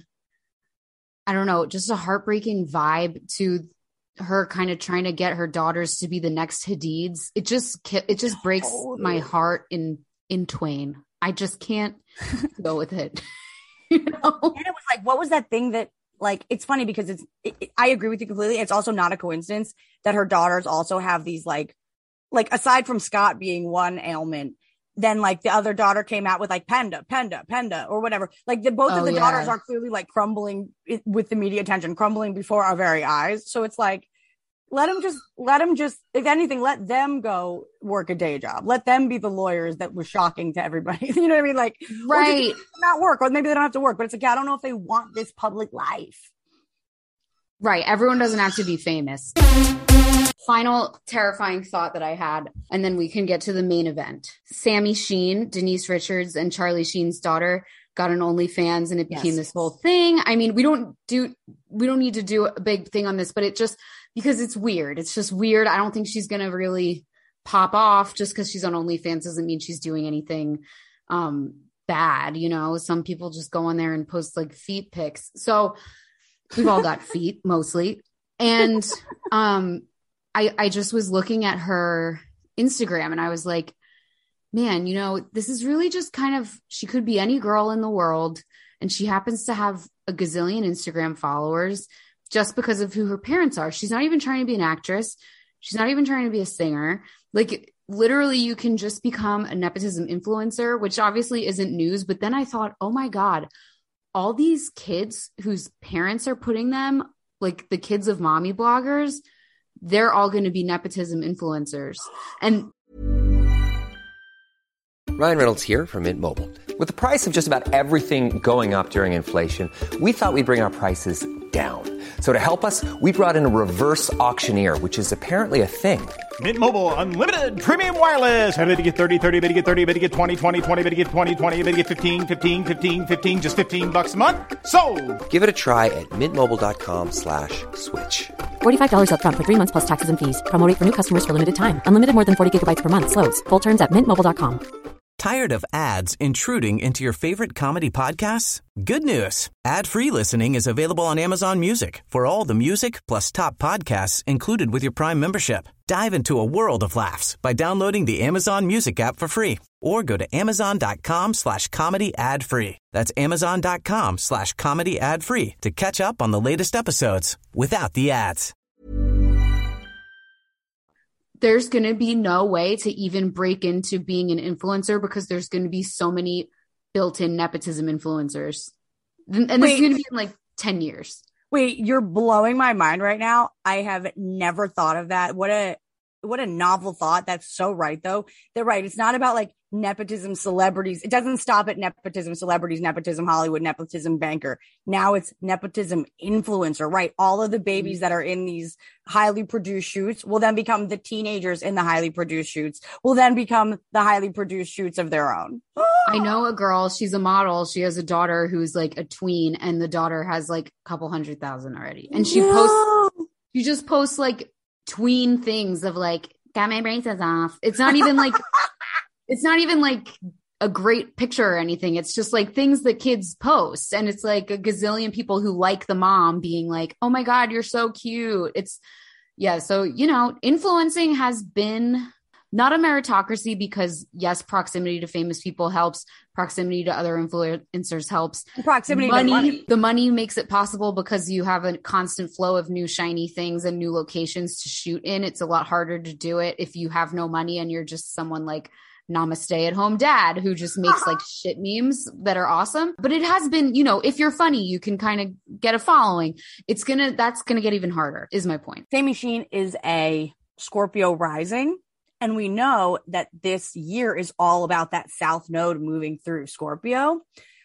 I don't know, just a heartbreaking vibe to her kind of trying to get her daughters to be the next Hadids. It just, ki- it just breaks Totally. my heart in, in twain. I just can't go with it. You know? And it was like, what was that thing that, like, it's funny because it's, it, it- I agree with you completely. It's also not a coincidence that her daughters also have these, like, like, aside from Scott being one ailment, then, like, the other daughter came out with, like, Penda, Penda, Penda, or whatever. Like, the, both Oh, of the yeah. daughters are clearly, like, crumbling i- with the media attention, crumbling before our very eyes. So it's like, let them just, let them just, if anything, let them go work a day job. Let them be the lawyers that was shocking to everybody. You know what I mean? Like, or Right. just not work, or maybe they don't have to work, but it's like, I don't know if they want this public life. Right. Everyone doesn't have to be famous. Final terrifying thought that I had, and then we can get to the main event. Sammy Sheen, Denise Richards, and Charlie Sheen's daughter got an OnlyFans, and it became Yes. this whole thing. I mean, we don't do, we don't need to do a big thing on this, but it just, because it's weird. It's just weird. I don't think she's going to really pop off. Just because she's on OnlyFans doesn't mean she's doing anything um, bad. You know, some people just go on there and post like feet pics. So we've all got feet mostly. And um, I, I just was looking at her Instagram and I was like, man, you know, this is really just kind of, she could be any girl in the world. And she happens to have a gazillion Instagram followers just because of who her parents are. She's not even trying to be an actress. She's not even trying to be a singer. Like, literally, you can just become a nepotism influencer, which obviously isn't news. But then I thought, oh my God, all these kids whose parents are putting them, like the kids of mommy bloggers, they're all going to be nepotism influencers. And Ryan Reynolds here from Mint Mobile. With the price of just about everything going up during inflation, we thought we'd bring our prices down. So to help us, we brought in a reverse auctioneer, which is apparently a thing. Mint Mobile Unlimited Premium Wireless. How to get thirty, thirty, how to get thirty, how to get twenty, twenty, twenty, how to get twenty, twenty, how to get fifteen, fifteen, fifteen, fifteen, just fifteen bucks a month? Sold! Give it a try at mintmobile.com slash switch. forty-five dollars up front for three months plus taxes and fees. Promo rate for new customers for limited time. Unlimited more than forty gigabytes per month. Slows full terms at mint mobile dot com. Tired of ads intruding into your favorite comedy podcasts? Good news. Ad-free listening is available on Amazon Music for all the music plus top podcasts included with your Prime membership. Dive into a world of laughs by downloading the Amazon Music app for free or go to amazon.com slash comedy ad free. That's amazon.com slash comedy ad free to catch up on the latest episodes without the ads. There's going to be no way to even break into being an influencer because there's going to be so many built-in nepotism influencers. And this Wait. is going to be in like ten years. Wait, you're blowing my mind right now. I have never thought of that. What a what a novel thought. That's so right, though. They're right. It's not about like nepotism celebrities. It doesn't stop at nepotism celebrities, nepotism Hollywood, nepotism banker. Now it's nepotism influencer, right? All of the babies that are in these highly produced shoots will then become the teenagers in the highly produced shoots, will then become the highly produced shoots of their own. I know a girl, she's a model. She has a daughter who's like a tween, and the daughter has like a couple hundred thousand already. And she no. posts, you just post like tween things of like, got my braces off. It's not even like, it's not even like a great picture or anything. It's just like things that kids post. And it's like a gazillion people who like the mom being like, oh my God, you're so cute. It's yeah. So, you know, influencing has been not a meritocracy because yes, proximity to famous people helps. Proximity to other influencers helps. Proximity money, to money. The money makes it possible because you have a constant flow of new shiny things and new locations to shoot in. It's a lot harder to do it if you have no money and you're just someone like Namaste at home dad who just makes like shit memes that are awesome. But it has been, you know, if you're funny, you can kind of get a following. It's gonna, that's gonna get even harder is my point. Sammy Sheen is a Scorpio rising. And we know that this year is all about that South Node moving through Scorpio.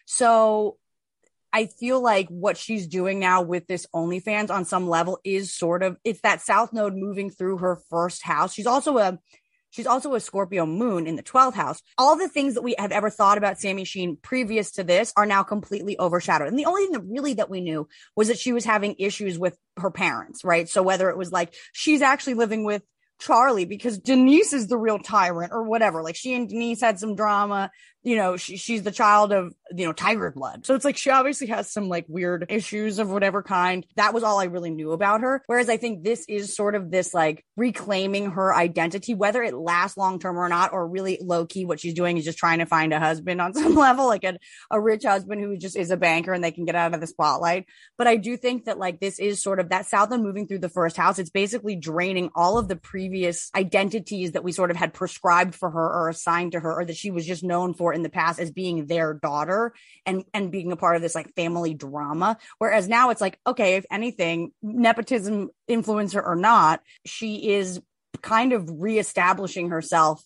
So I feel like what she's doing now with this OnlyFans on some level is sort of, it's that South Node moving through her first house. She's also a, she's also a Scorpio moon in the twelfth house. All the things that we have ever thought about Sammy Sheen previous to this are now completely overshadowed. And the only thing that really that we knew was that she was having issues with her parents, right? So whether it was like, she's actually living with Charlie because Denise is the real tyrant or whatever. Like she and Denise had some drama, you know, she, she's the child of, you know, tiger blood. So it's like, she obviously has some like weird issues of whatever kind. That was all I really knew about her. Whereas I think this is sort of this like reclaiming her identity, whether it lasts long term or not, or really low key, what she's doing is just trying to find a husband on some level, like a, a rich husband who just is a banker and they can get out of the spotlight. But I do think that like this is sort of that South Node moving through the first house. It's basically draining all of the previous identities that we sort of had prescribed for her or assigned to her, or that she was just known for in the past as being their daughter and, and being a part of this like family drama. Whereas now it's like, okay, if anything, nepotism influencer or not, she is kind of reestablishing herself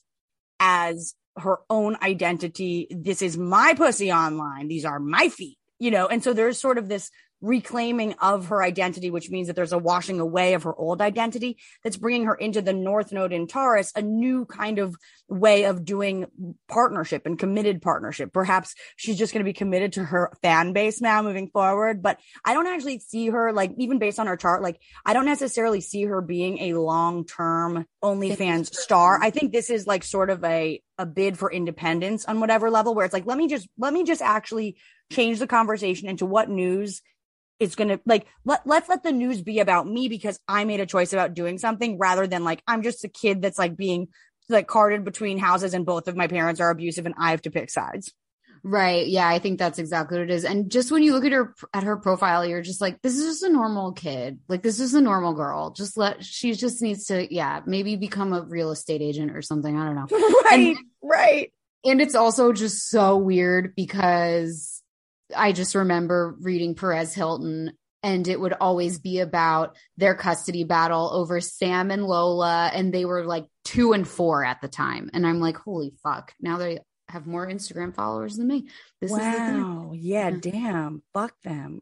as her own identity. This is my pussy online. These are my feet, you know? And so there's sort of this reclaiming of her identity, which means that there's a washing away of her old identity that's bringing her into the North Node in Taurus, a new kind of way of doing partnership and committed partnership. Perhaps she's just going to be committed to her fan base now moving forward. But I don't actually see her, like, even based on her chart, like, I don't necessarily see her being a long-term OnlyFans star. I think this is like sort of a, a bid for independence on whatever level, where it's like, let me just, let me just actually change the conversation into what news it's going to like, let, let's let the news be about me because I made a choice about doing something rather than like, I'm just a kid that's like being like carted between houses and both of my parents are abusive and I have to pick sides. Right. Yeah, I think that's exactly what it is. And just when you look at her at her profile, you're just like, this is just a normal kid. Like, this is a normal girl. Just let she just needs to, yeah, maybe become a real estate agent or something. I don't know. Right. And, right. And it's also just so weird because I just remember reading Perez Hilton, and it would always be about their custody battle over Sam and Lola. And they were like two and four at the time. And I'm like, holy fuck. Now they have more Instagram followers than me. This wow. is the thing. Yeah, damn. Fuck them.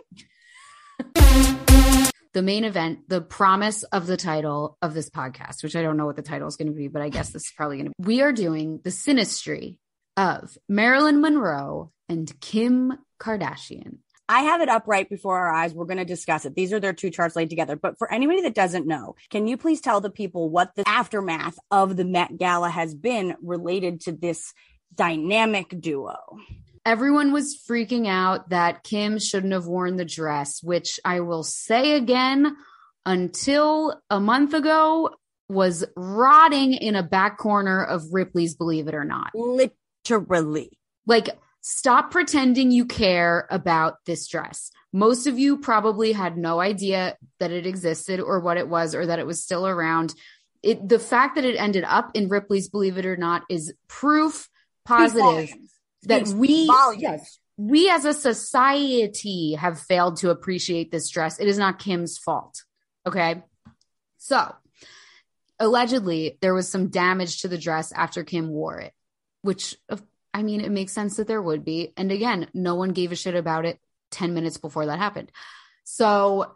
The main event, the promise of the title of this podcast, which I don't know what the title is going to be, but I guess this is probably going to be. We are doing the synastry of Marilyn Monroe and Kim Kardashian. I have it up right before our eyes. We're going to discuss it. These are their two charts laid together. But for anybody that doesn't know, can you please tell the people what the aftermath of the Met Gala has been related to this dynamic duo? Everyone was freaking out that Kim shouldn't have worn the dress, which I will say again, until a month ago, was rotting in a back corner of Ripley's Believe It or Not. Literally. Like, stop pretending you care about this dress. Most of you probably had no idea that it existed or what it was or that it was still around. It, the fact that it ended up in Ripley's Believe It or Not is proof positive that we, yes, we as a society have failed to appreciate this dress. It is not Kim's fault. Okay. So allegedly there was some damage to the dress after Kim wore it, which I mean, it makes sense that there would be. And again, no one gave a shit about it ten minutes before that happened. So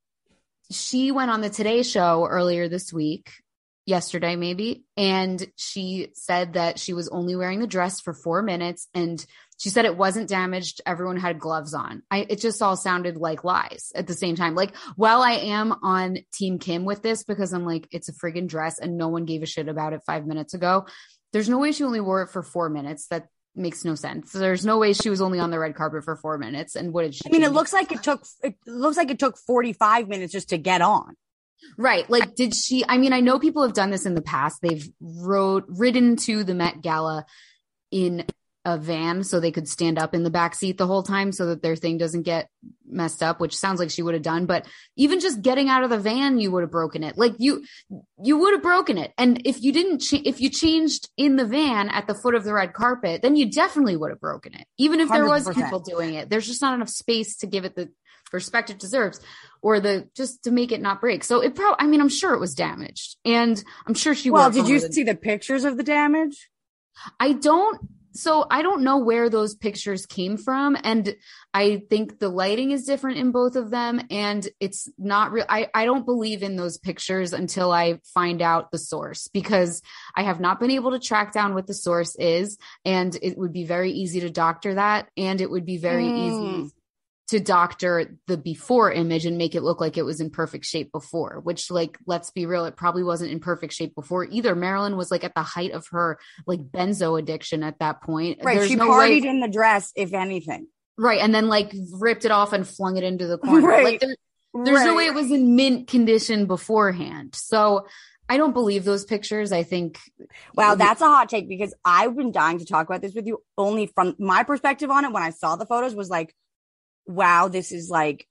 she went on the Today Show earlier this week, yesterday maybe, and she said that she was only wearing the dress for four minutes. And she said it wasn't damaged. Everyone had gloves on. I, it just all sounded like lies at the same time. Like, while I am on Team Kim with this, because I'm like, it's a friggin' dress and no one gave a shit about it five minutes ago. There's no way she only wore it for four minutes. That makes no sense. There's no way she was only on the red carpet for four minutes. And what did she? I mean, it looks like it took, it looks like it took forty-five minutes just to get on. Right. Like, did she, I mean, I know people have done this in the past. They've rode, ridden to the Met Gala in a van so they could stand up in the back seat the whole time so that their thing doesn't get messed up, which sounds like she would have done. But even just getting out of the van, you would have broken it. Like you, you would have broken it. And if you didn't, ch- if you changed in the van at the foot of the red carpet, then you definitely would have broken it. Even if there was one hundred percent people doing it, there's just not enough space to give it the respect it deserves, or the, just to make it not break. So it probably, I mean, I'm sure it was damaged, and I'm sure she, well, did you see the pictures of the damage? I don't. So I don't know where those pictures came from. And I think the lighting is different in both of them. And it's not real. I, I don't believe in those pictures until I find out the source, because I have not been able to track down what the source is. And it would be very easy to doctor that. And it would be very mm. easy to doctor the before image and make it look like it was in perfect shape before, which, like, let's be real, it probably wasn't in perfect shape before either. Marilyn was like at the height of her like benzo addiction at that point. Right. There's she no partied way- in the dress, if anything. Right. And then like ripped it off and flung it into the corner. Right. Like there, there's right. no way it was in mint condition beforehand. So I don't believe those pictures. I think. Wow, that's a hot take, because I've been dying to talk about this with you. Only from my perspective on it, when I saw the photos, was like, wow, this is like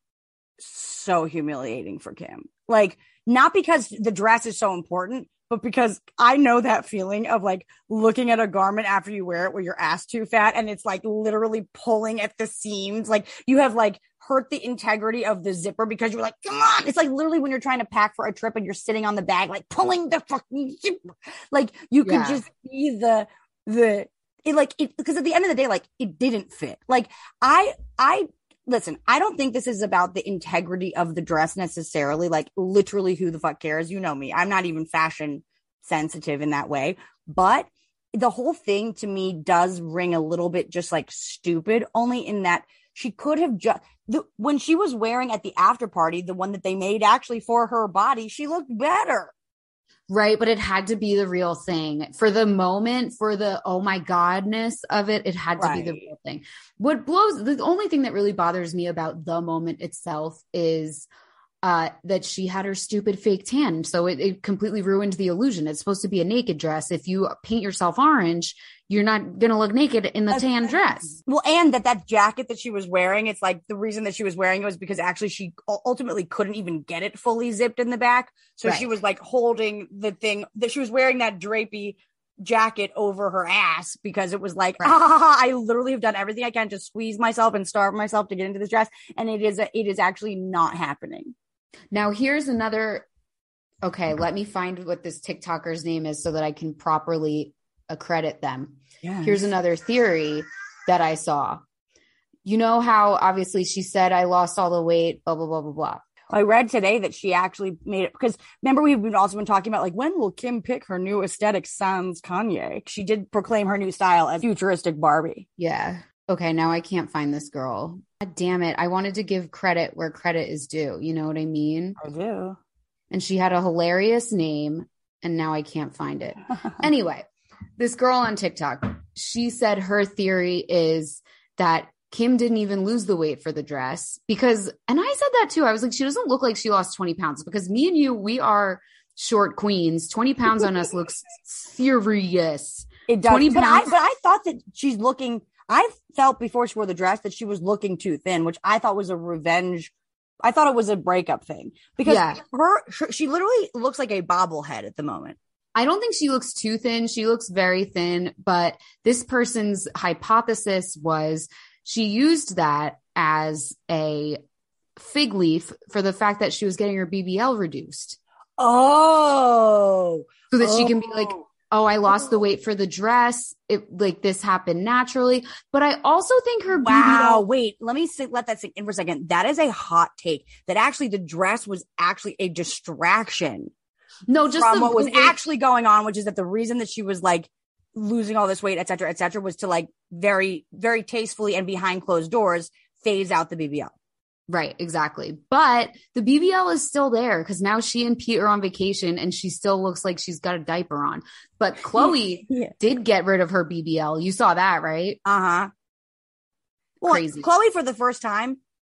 so humiliating for Kim. Like, not because the dress is so important, but because I know that feeling of like looking at a garment after you wear it where your ass too fat and it's like literally pulling at the seams. Like, you have like hurt the integrity of the zipper because you're like, come on. It's like literally when you're trying to pack for a trip and you're sitting on the bag, like pulling the fucking zipper. Like, you could Yeah. just see the, the, it like, it, because at the end of the day, like, it didn't fit. Like, I, I, Listen, I don't think this is about the integrity of the dress necessarily. Like, literally, who the fuck cares? You know me. I'm not even fashion sensitive in that way. But the whole thing to me does ring a little bit just like stupid, only in that she could have just, when she was wearing at the after party, the one that they made actually for her body, she looked better. Right. But it had to be the real thing for the moment, for the, oh my godness of it. It had to Right. be the real thing. What blows, the only thing that really bothers me about the moment itself is uh, that she had her stupid fake tan. So it, it completely ruined the illusion. It's supposed to be a naked dress. If you paint yourself orange, you're not going to look naked in the tan dress. Well, and that that jacket that she was wearing, it's like the reason that she was wearing it was because actually she ultimately couldn't even get it fully zipped in the back. So right. she was like holding the thing that she was wearing, that drapey jacket over her ass, because it was like, right. ah, I literally have done everything I can to squeeze myself and starve myself to get into this dress. And it is, a, it is actually not happening. Now here's another. Okay. Let me find what this TikToker's name is so that I can properly accredit them. Yes. Here's another theory that I saw. You know how obviously she said, I lost all the weight, blah, blah, blah, blah, blah. I read today that she actually made it, because remember we've been also been talking about like, when will Kim pick her new aesthetic sans Kanye? She did proclaim her new style as futuristic Barbie. Yeah. Okay. Now I can't find this girl. God damn it. I wanted to give credit where credit is due. You know what I mean? I do. And she had a hilarious name and now I can't find it. Anyway, this girl on TikTok, she said her theory is that Kim didn't even lose the weight for the dress because, and I said that too. I was like, she doesn't look like she lost twenty pounds, because me and you, we are short queens. twenty pounds on us looks serious. It does. twenty pounds. But I, but I thought that she's looking, I felt before she wore the dress that she was looking too thin, which I thought was a revenge. I thought it was a breakup thing because yeah. her, her, she literally looks like a bobblehead at the moment. I don't think she looks too thin. She looks very thin, but this person's hypothesis was she used that as a fig leaf for the fact that she was getting her B B L reduced. Oh. So that oh. she can be like, oh, I lost the weight for the dress. It like this happened naturally. But I also think her wow. B B L. Wait, let me sit, let that sink in for a second. That is a hot take that actually the dress was actually a distraction. No, just from the, what was the actually going on, which is that the reason that she was like losing all this weight, et cetera, et cetera, was to like very, very tastefully and behind closed doors phase out the B B L. Right, exactly. But the B B L is still there because now she and Pete are on vacation and she still looks like she's got a diaper on. But Khloe yeah. did get rid of her B B L. You saw that, right? Uh-huh. Well, crazy. Khloe for the first time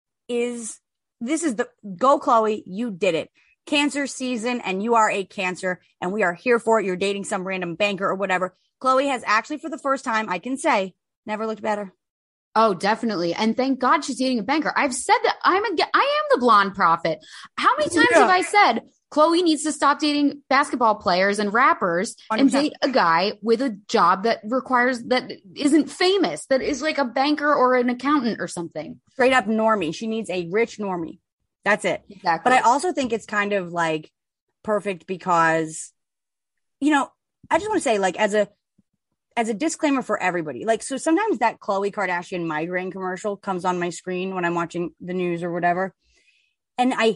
is, this is the, go Khloe, you did it. Cancer season and you are a Cancer and we are here for it. You're dating some random banker or whatever. Khloe has actually for the first time, I can say, never looked better. Oh, definitely. And thank God she's dating a banker. I've said that I'm a, I am the blonde prophet. How many times yeah. have I said Khloe needs to stop dating basketball players and rappers one hundred percent. And date a guy with a job that requires, that isn't famous, that is like a banker or an accountant or something. Straight up normie. She needs a rich normie. That's it. Exactly. But I also think it's kind of like perfect because, you know, I just want to say like as a, as a disclaimer for everybody, like, so sometimes that Khloe Kardashian migraine commercial comes on my screen when I'm watching the news or whatever. And I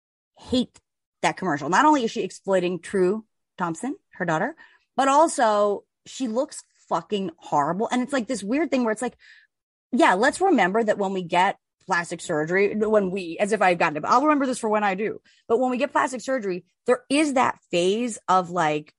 hate that commercial. Not only is she exploiting True Thompson, her daughter, but also she looks fucking horrible. And it's like this weird thing where it's like, yeah, let's remember that when we get plastic surgery, when we, as if I've gotten it, I'll remember this for when I do. But when we get plastic surgery, there is that phase of like,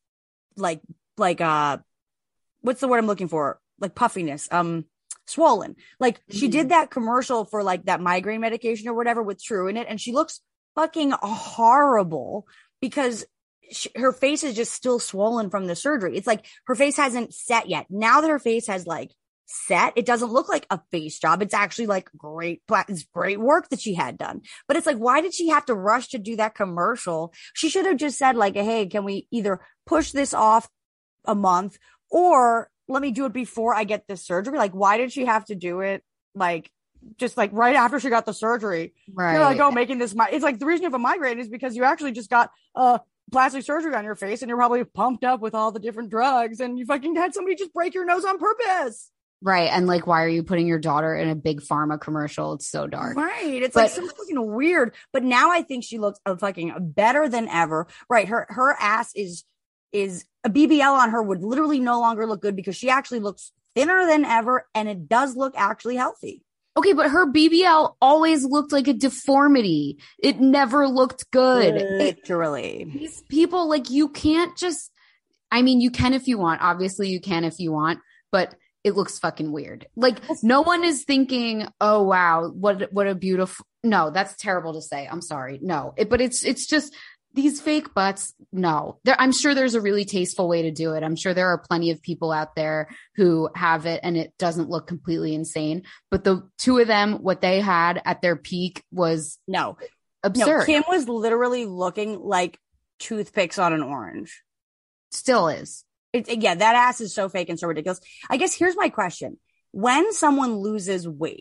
like, like, uh, what's the word I'm looking for? Like puffiness, um, swollen. Like mm-hmm. she did that commercial for like that migraine medication or whatever with True in it. And she looks fucking horrible because she, her face is just still swollen from the surgery. It's like her face hasn't set yet. Now that her face has like set, it doesn't look like a face job. It's actually like great, it's great work that she had done. But it's like, why did she have to rush to do that commercial? She should have just said like, hey, can we either push this off a month or let me do it before I get this surgery? Like, why did she have to do it? Like, just like right after she got the surgery, right? You're like, oh, making this, mi-. It's like the reason you have a migraine is because you actually just got uh plastic surgery on your face and you're probably pumped up with all the different drugs and you fucking had somebody just break your nose on purpose. Right. And like, why are you putting your daughter in a big pharma commercial? It's so dark. Right. It's but, like so fucking weird. But now I think she looks uh, fucking better than ever. Right. Her, her ass is, is a B B L on her would literally no longer look good because she actually looks thinner than ever. And it does look actually healthy. Okay. But her B B L always looked like a deformity. It never looked good. Literally. It, these people, like, you can't just, I mean, you can if you want. Obviously you can if you want, but it looks fucking weird. Like no one is thinking, oh, wow, what, what a beautiful, no, that's terrible to say. I'm sorry. No, it, but it's, it's just these fake butts. No, there, I'm sure there's a really tasteful way to do it. I'm sure there are plenty of people out there who have it and it doesn't look completely insane, but the two of them, what they had at their peak was no absurd. No, Kim was literally looking like toothpicks on an orange. Still is. It, yeah, that ass is so fake and so ridiculous. I guess here's my question. When someone loses weight,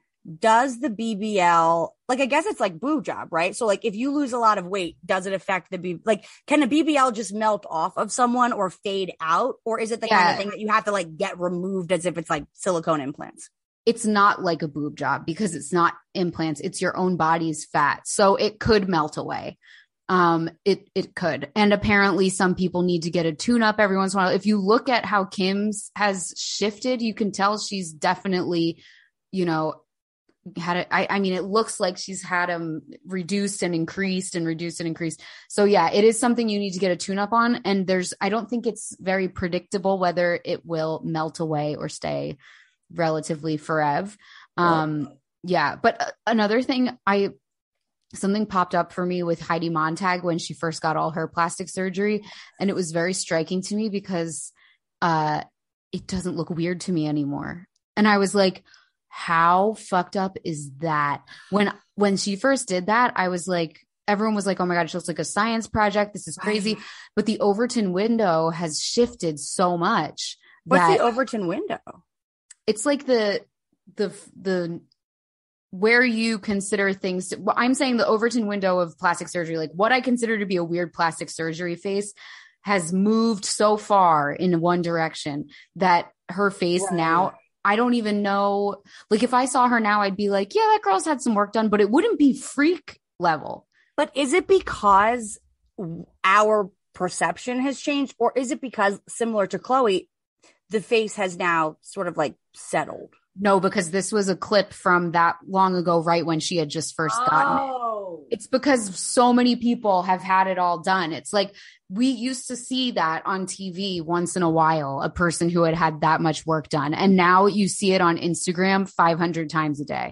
does the B B L, like, I guess it's like boob job, right? So like if you lose a lot of weight, does it affect the B, like, can the B B L just melt off of someone or fade out? Or is it the yeah. kind of thing that you have to like get removed as if it's like silicone implants? It's not like a boob job because it's not implants. It's your own body's fat. So it could melt away. Um, it, it could. And apparently some people need to get a tune up every once in a while. If you look at how Kim's has shifted, you can tell she's definitely, you know, had it. I, I mean, it looks like she's had them reduced and increased and reduced and increased. So yeah, it is something you need to get a tune up on. And there's, I don't think it's very predictable whether it will melt away or stay relatively forever. Um, yeah. But another thing, I, something popped up for me with Heidi Montag when she first got all her plastic surgery. And it was very striking to me because, uh, it doesn't look weird to me anymore. And I was like, how fucked up is that? When, when she first did that, I was like, everyone was like, oh my God, she looks like a science project. This is crazy. But the Overton window has shifted so much. What's the Overton window? It's like the, the, the, where you consider things to, well, I'm saying the Overton window of plastic surgery, like what I consider to be a weird plastic surgery face has moved so far in one direction that her face right. now, I don't even know. Like if I saw her now, I'd be like, yeah, that girl's had some work done, but it wouldn't be freak level. But is it because our perception has changed, or is it because, similar to Chloe, the face has now sort of like settled? No, because this was a clip from that long ago, right when she had just first gotten oh. it. It's because so many people have had it all done. It's like we used to see that on T V once in a while, a person who had had that much work done. And now you see it on Instagram five hundred times a day.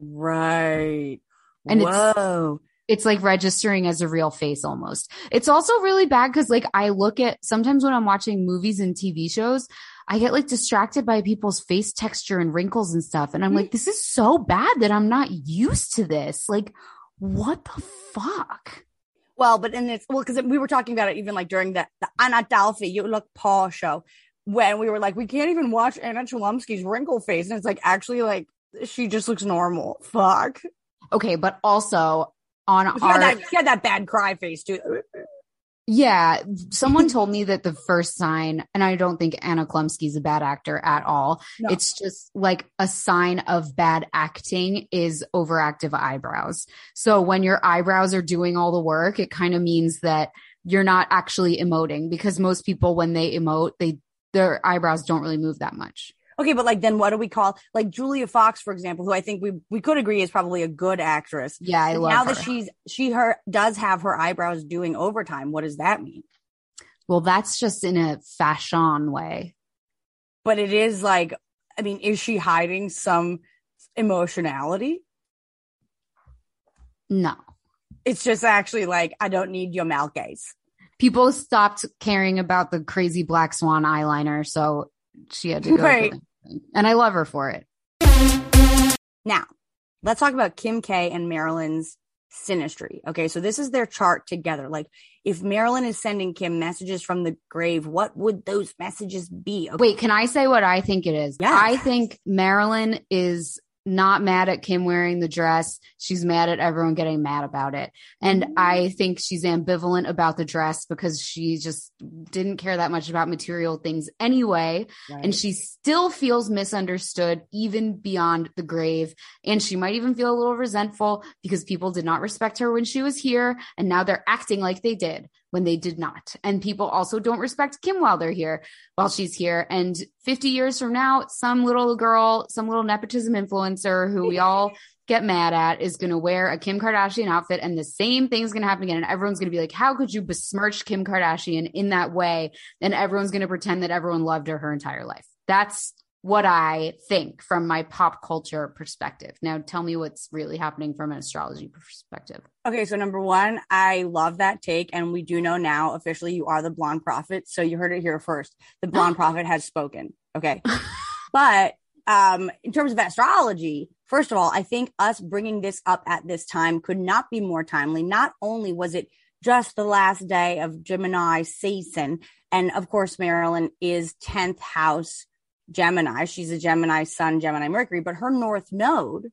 Right. And Whoa. It's, it's like registering as a real face almost. It's also really bad because like I look at sometimes when I'm watching movies and T V shows, I get like distracted by people's face texture and wrinkles and stuff. And I'm like, this is so bad that I'm not used to this. Like, what the fuck? Well, but in this, well, because we were talking about it even like during the, the Anna Dalfi, You Look Paul show, when we were like, we can't even watch Anna Chlumsky's wrinkle face. And it's like, actually, like, she just looks normal. Fuck. Okay. But also on she our. Had that, she had that bad cry face too. Yeah. Someone told me that the first sign, and I don't think Anna Chlumsky's a bad actor at all. No. It's just like a sign of bad acting is overactive eyebrows. So when your eyebrows are doing all the work, it kind of means that you're not actually emoting, because most people, when they emote, they, their eyebrows don't really move that much. Okay, but like, then what do we call, like Julia Fox, for example, who I think we we could agree is probably a good actress. Yeah, I love now her. Now that she's, she her does have her eyebrows doing overtime, what does that mean? Well, that's just in a fashion way. But it is like, I mean, is she hiding some emotionality? No. It's just actually like, I don't need your malgays. People stopped caring about the crazy black swan eyeliner, so she had to go. Right. And I love her for it. Now, let's talk about Kim K and Marilyn's synastry. Okay, so this is their chart together. Like, if Marilyn is sending Kim messages from the grave, what would those messages be? Okay. Wait, can I say what I think it is? Yeah. I think Marilyn is not mad at Kim wearing the dress. She's mad at everyone getting mad about it. And mm-hmm. I think she's ambivalent about the dress because she just didn't care that much about material things anyway. Right. And she still feels misunderstood even beyond the grave. And she might even feel a little resentful because people did not respect her when she was here. And now they're acting like they did when they did not. And people also don't respect Kim while they're here, while she's here. And fifty years from now, some little girl, some little nepotism influencer who we all get mad at is going to wear a Kim Kardashian outfit, and the same thing's going to happen again. And everyone's going to be like, how could you besmirch Kim Kardashian in that way? And everyone's going to pretend that everyone loved her her entire life. That's what I think from my pop culture perspective. Now tell me what's really happening from an astrology perspective. Okay, so number one, I love that take. And we do know now officially you are the blonde prophet. So you heard it here first. The blonde prophet has spoken. Okay. But um, in terms of astrology, first of all, I think us bringing this up at this time could not be more timely. Not only was it just the last day of Gemini season, and of course, Marilyn is tenth house Gemini. She's a Gemini Sun, Gemini Mercury, but her North Node,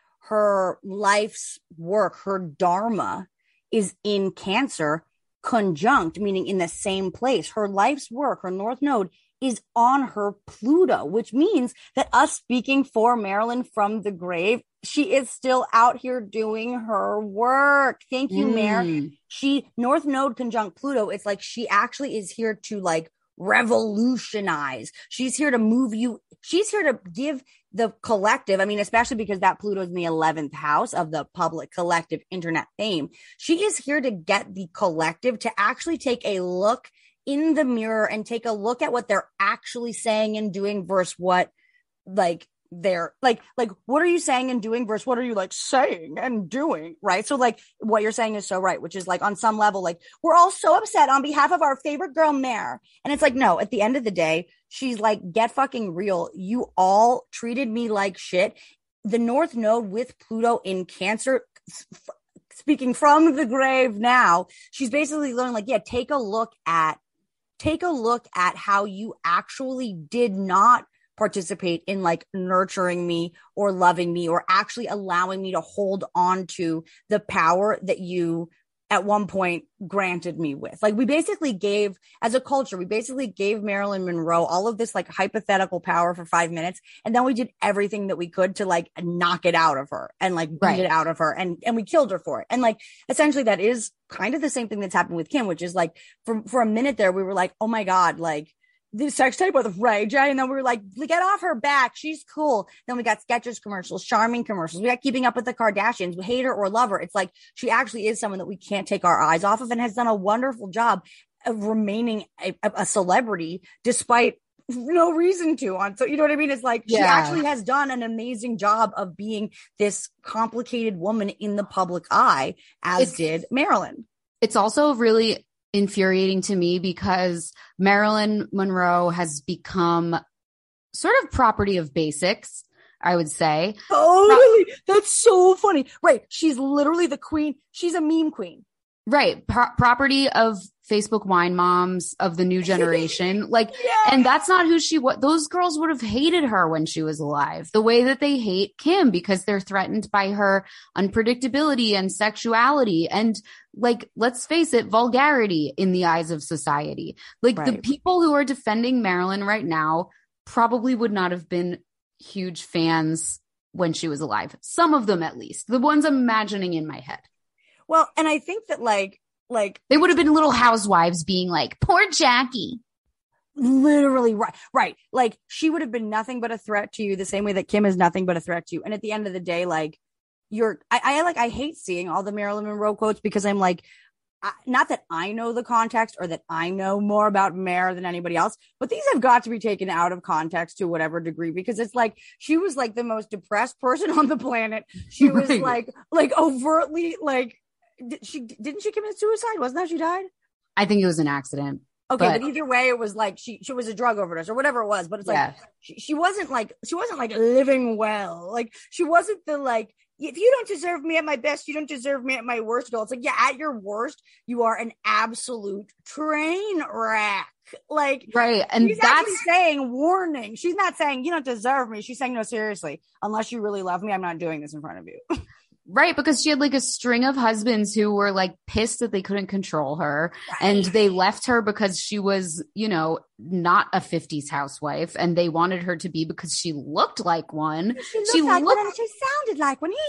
her life's work, her dharma is in Cancer conjunct, meaning in the same place. Her life's work, her North Node is on her Pluto, which means that us speaking for Marilyn from the grave, she is still out here doing her work. Thank you, mm. Mare. She, North Node conjunct Pluto, it's like she actually is here to like revolutionize. She's here to move you. She's here to give the collective, I mean, especially because that Pluto is in the eleventh house of the public collective internet fame. She is here to get the collective to actually take a look in the mirror and take a look at what they're actually saying and doing versus what like they're like, like, what are you saying and doing versus what are you like saying and doing? Right. So like what you're saying is so right, which is like on some level, like we're all so upset on behalf of our favorite girl, Mare. And it's like, no, at the end of the day, she's like, get fucking real. You all treated me like shit. The North Node with Pluto in Cancer, f- speaking from the grave now, she's basically learning like, yeah, take a look at, take a look at how you actually did not participate in like nurturing me or loving me or actually allowing me to hold on to the power that you at one point granted me with. Like we basically gave, as a culture, we basically gave Marilyn Monroe all of this like hypothetical power for five minutes. And then we did everything that we could to like knock it out of her and like beat right. it out of her. And, and we killed her for it. And like, essentially that is kind of the same thing that's happened with Kim, which is like for, for a minute there, we were like, oh my God, like, the sex tape with Ray J, and then we were like, get off her back, she's cool. Then we got Skechers commercials, Charming commercials, we got Keeping Up with the Kardashians, we hate her or love her. It's like she actually is someone that we can't take our eyes off of and has done a wonderful job of remaining a, a celebrity despite no reason to on. So you know what I mean? It's like yeah. she actually has done an amazing job of being this complicated woman in the public eye, as it's, did Marilyn. It's also really infuriating to me because Marilyn Monroe has become sort of property of basics, I would say. Totally. Pro- That's so funny. Right. She's literally the queen. She's a meme queen. Right. Pro- property of Facebook wine moms of the new generation. Like, yeah. and that's not who she was. Those girls would have hated her when she was alive, the way that they hate Kim because they're threatened by her unpredictability and sexuality. And like, let's face it, vulgarity in the eyes of society. Like right. the people who are defending Marilyn right now probably would not have been huge fans when she was alive. Some of them, at least the ones I'm imagining in my head. Well, and I think that like, like they would have been little housewives being like, poor Jackie. Literally, right, right. Like she would have been nothing but a threat to you the same way that Kim is nothing but a threat to you. And at the end of the day, like you're, I, I like, I hate seeing all the Marilyn Monroe quotes because I'm like, I, not that I know the context or that I know more about Mare than anybody else, but these have got to be taken out of context to whatever degree, because it's like, she was like the most depressed person on the planet. She was right. like, like overtly like, Did she didn't she commit suicide? Wasn't that she died? I think it was an accident. Okay, but, but either way, it was like she she was a drug overdose or whatever it was. But it's like yeah. she, she wasn't like she wasn't like living well. Like she wasn't the like, if you don't deserve me at my best, you don't deserve me at my worst. Girl, it's like, yeah, at your worst, you are an absolute train wreck. Like right, and she's that's actually saying warning. She's not saying you don't deserve me. She's saying no, seriously. Unless you really love me, I'm not doing this in front of you. Right, because she had like a string of husbands who were like pissed that they couldn't control her right. and they left her because she was, you know, not a fifties housewife and they wanted her to be because she looked like one. She looked she like looked- one and she sounded like one.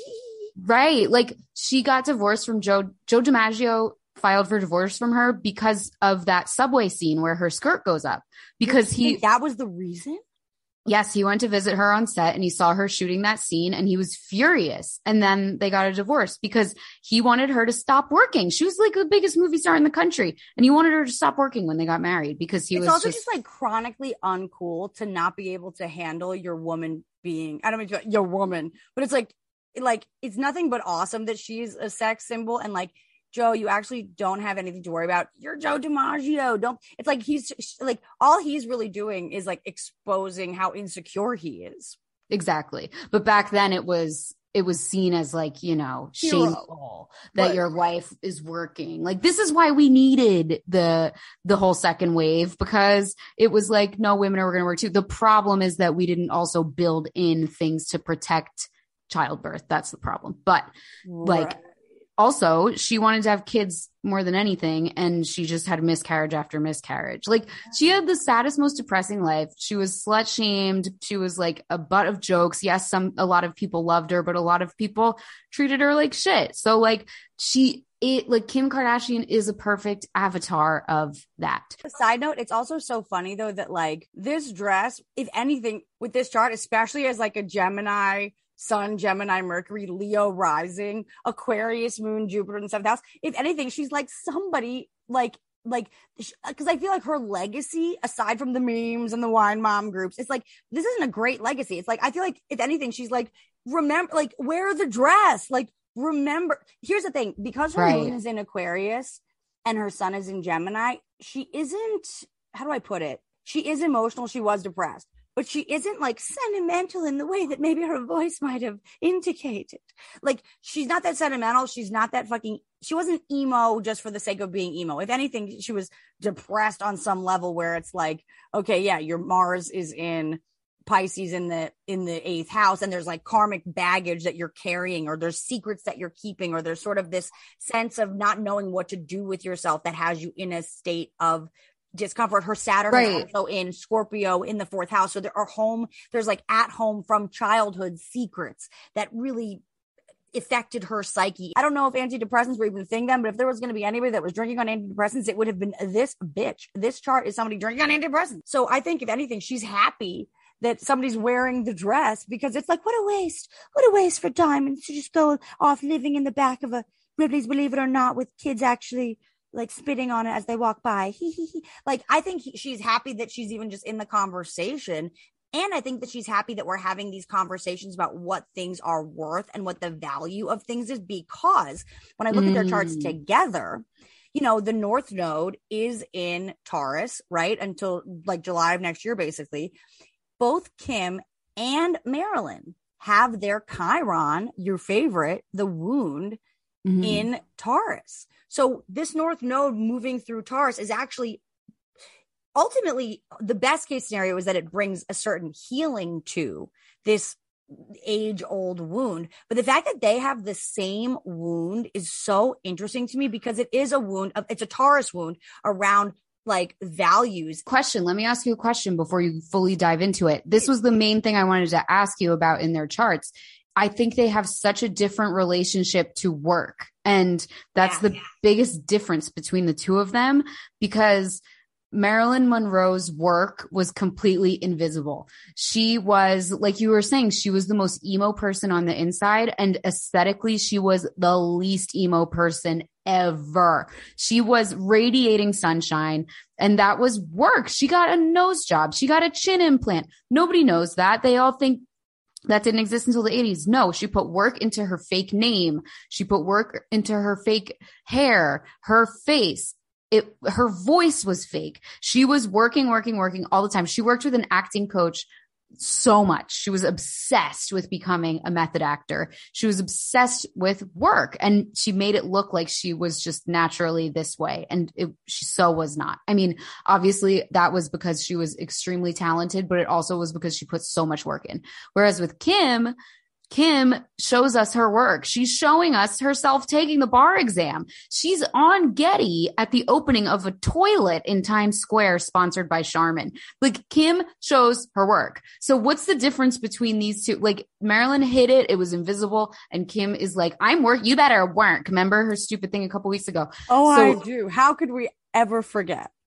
Right, like she got divorced from Joe. Joe DiMaggio filed for divorce from her because of that subway scene where her skirt goes up because he. That was the reason? Yes, he went to visit her on set and he saw her shooting that scene and he was furious. And then they got a divorce because he wanted her to stop working. She was like the biggest movie star in the country and he wanted her to stop working when they got married because he it's was also just, just like chronically uncool to not be able to handle your woman being, I don't mean to, your woman, but it's like, like, it's nothing but awesome that she's a sex symbol and like, Joe, you actually don't have anything to worry about. You're Joe DiMaggio. Don't. It's like he's like all he's really doing is like exposing how insecure he is. Exactly. But back then it was it was seen as like, you know, Hero. shameful that But- your wife is working. Like this is why we needed the the whole second wave because it was like, no, women are going to work too. The problem is that we didn't also build in things to protect childbirth. That's the problem. But like. Right. Also, she wanted to have kids more than anything, and she just had miscarriage after miscarriage. Like, she had the saddest, most depressing life. She was slut shamed. She was like a butt of jokes. Yes, some a lot of people loved her, but a lot of people treated her like shit. So, like, she, it like Kim Kardashian is a perfect avatar of that. Side note, it's also so funny though that like this dress, if anything, with this chart, especially as like a Gemini. Sun, Gemini, Mercury, Leo rising, Aquarius, Moon, Jupiter in the seventh house. If anything, she's like somebody like, like, because I feel like her legacy, aside from the memes and the wine mom groups, it's like, this isn't a great legacy. It's like, I feel like if anything, she's like, remember, like, wear the dress. Like, remember, here's the thing, because her Right. moon is in Aquarius and her sun is in Gemini, she isn't, how do I put it? She is emotional. She was depressed. But she isn't like sentimental in the way that maybe her voice might have indicated. Like she's not that sentimental. She's not that fucking, she wasn't emo just for the sake of being emo. If anything, she was depressed on some level where it's like, okay, yeah, your Mars is in Pisces in the, in the eighth house. And there's like karmic baggage that you're carrying, or there's secrets that you're keeping, or there's sort of this sense of not knowing what to do with yourself that has you in a state of discomfort. Her Saturn Right. is also in Scorpio in the fourth house. So there are home, there's like at home from childhood secrets that really affected her psyche. I don't know if antidepressants were even a thing then, but if there was going to be anybody that was drinking on antidepressants, it would have been this bitch. This chart is somebody drinking on antidepressants. So I think if anything, she's happy that somebody's wearing the dress because it's like, what a waste. What a waste for diamonds to just go off living in the back of a Ripley's Believe It or Not with kids actually like spitting on it as they walk by. Like, I think he, she's happy that she's even just in the conversation. And I think that she's happy that we're having these conversations about what things are worth and what the value of things is, because when I look mm. at their charts together, you know, the North Node is in Taurus, right? Until like July of next year, basically. Both Kim and Marilyn have their Chiron, your favorite, the wound, mm-hmm. in Taurus. So this North Node moving through Taurus is actually ultimately the best case scenario is that it brings a certain healing to this age old wound. But the fact that they have the same wound is so interesting to me because it is a wound of, it's a Taurus wound around like values. Question. Let me ask you a question before you fully dive into it. This was the main thing I wanted to ask you about in their charts. I think they have such a different relationship to work. And that's yeah, the yeah. biggest difference between the two of them, because Marilyn Monroe's work was completely invisible. She was, like you were saying, she was the most emo person on the inside, and aesthetically, she was the least emo person ever. She was radiating sunshine, and that was work. She got a nose job. She got a chin implant. Nobody knows that. They all think that didn't exist until the eighties. No, she put work into her fake name. She put work into her fake hair, her face. It, her voice was fake. She was working, working, working all the time. She worked with an acting coach so much. She was obsessed with becoming a method actor. She was obsessed with work, and she made it look like she was just naturally this way. And it, she so was not. I mean, obviously that was because she was extremely talented, but it also was because she put so much work in. Whereas with Kim, Kim shows us her work. She's showing us herself taking the bar exam. She's on Getty at the opening of a toilet in Times Square sponsored by Charmin. Like, Kim shows her work. So what's the difference between these two? Like, Marilyn hid it. It was invisible. And Kim is like, I'm work. You better work. Remember her stupid thing a couple weeks ago? Oh, so, I do. How could we ever forget?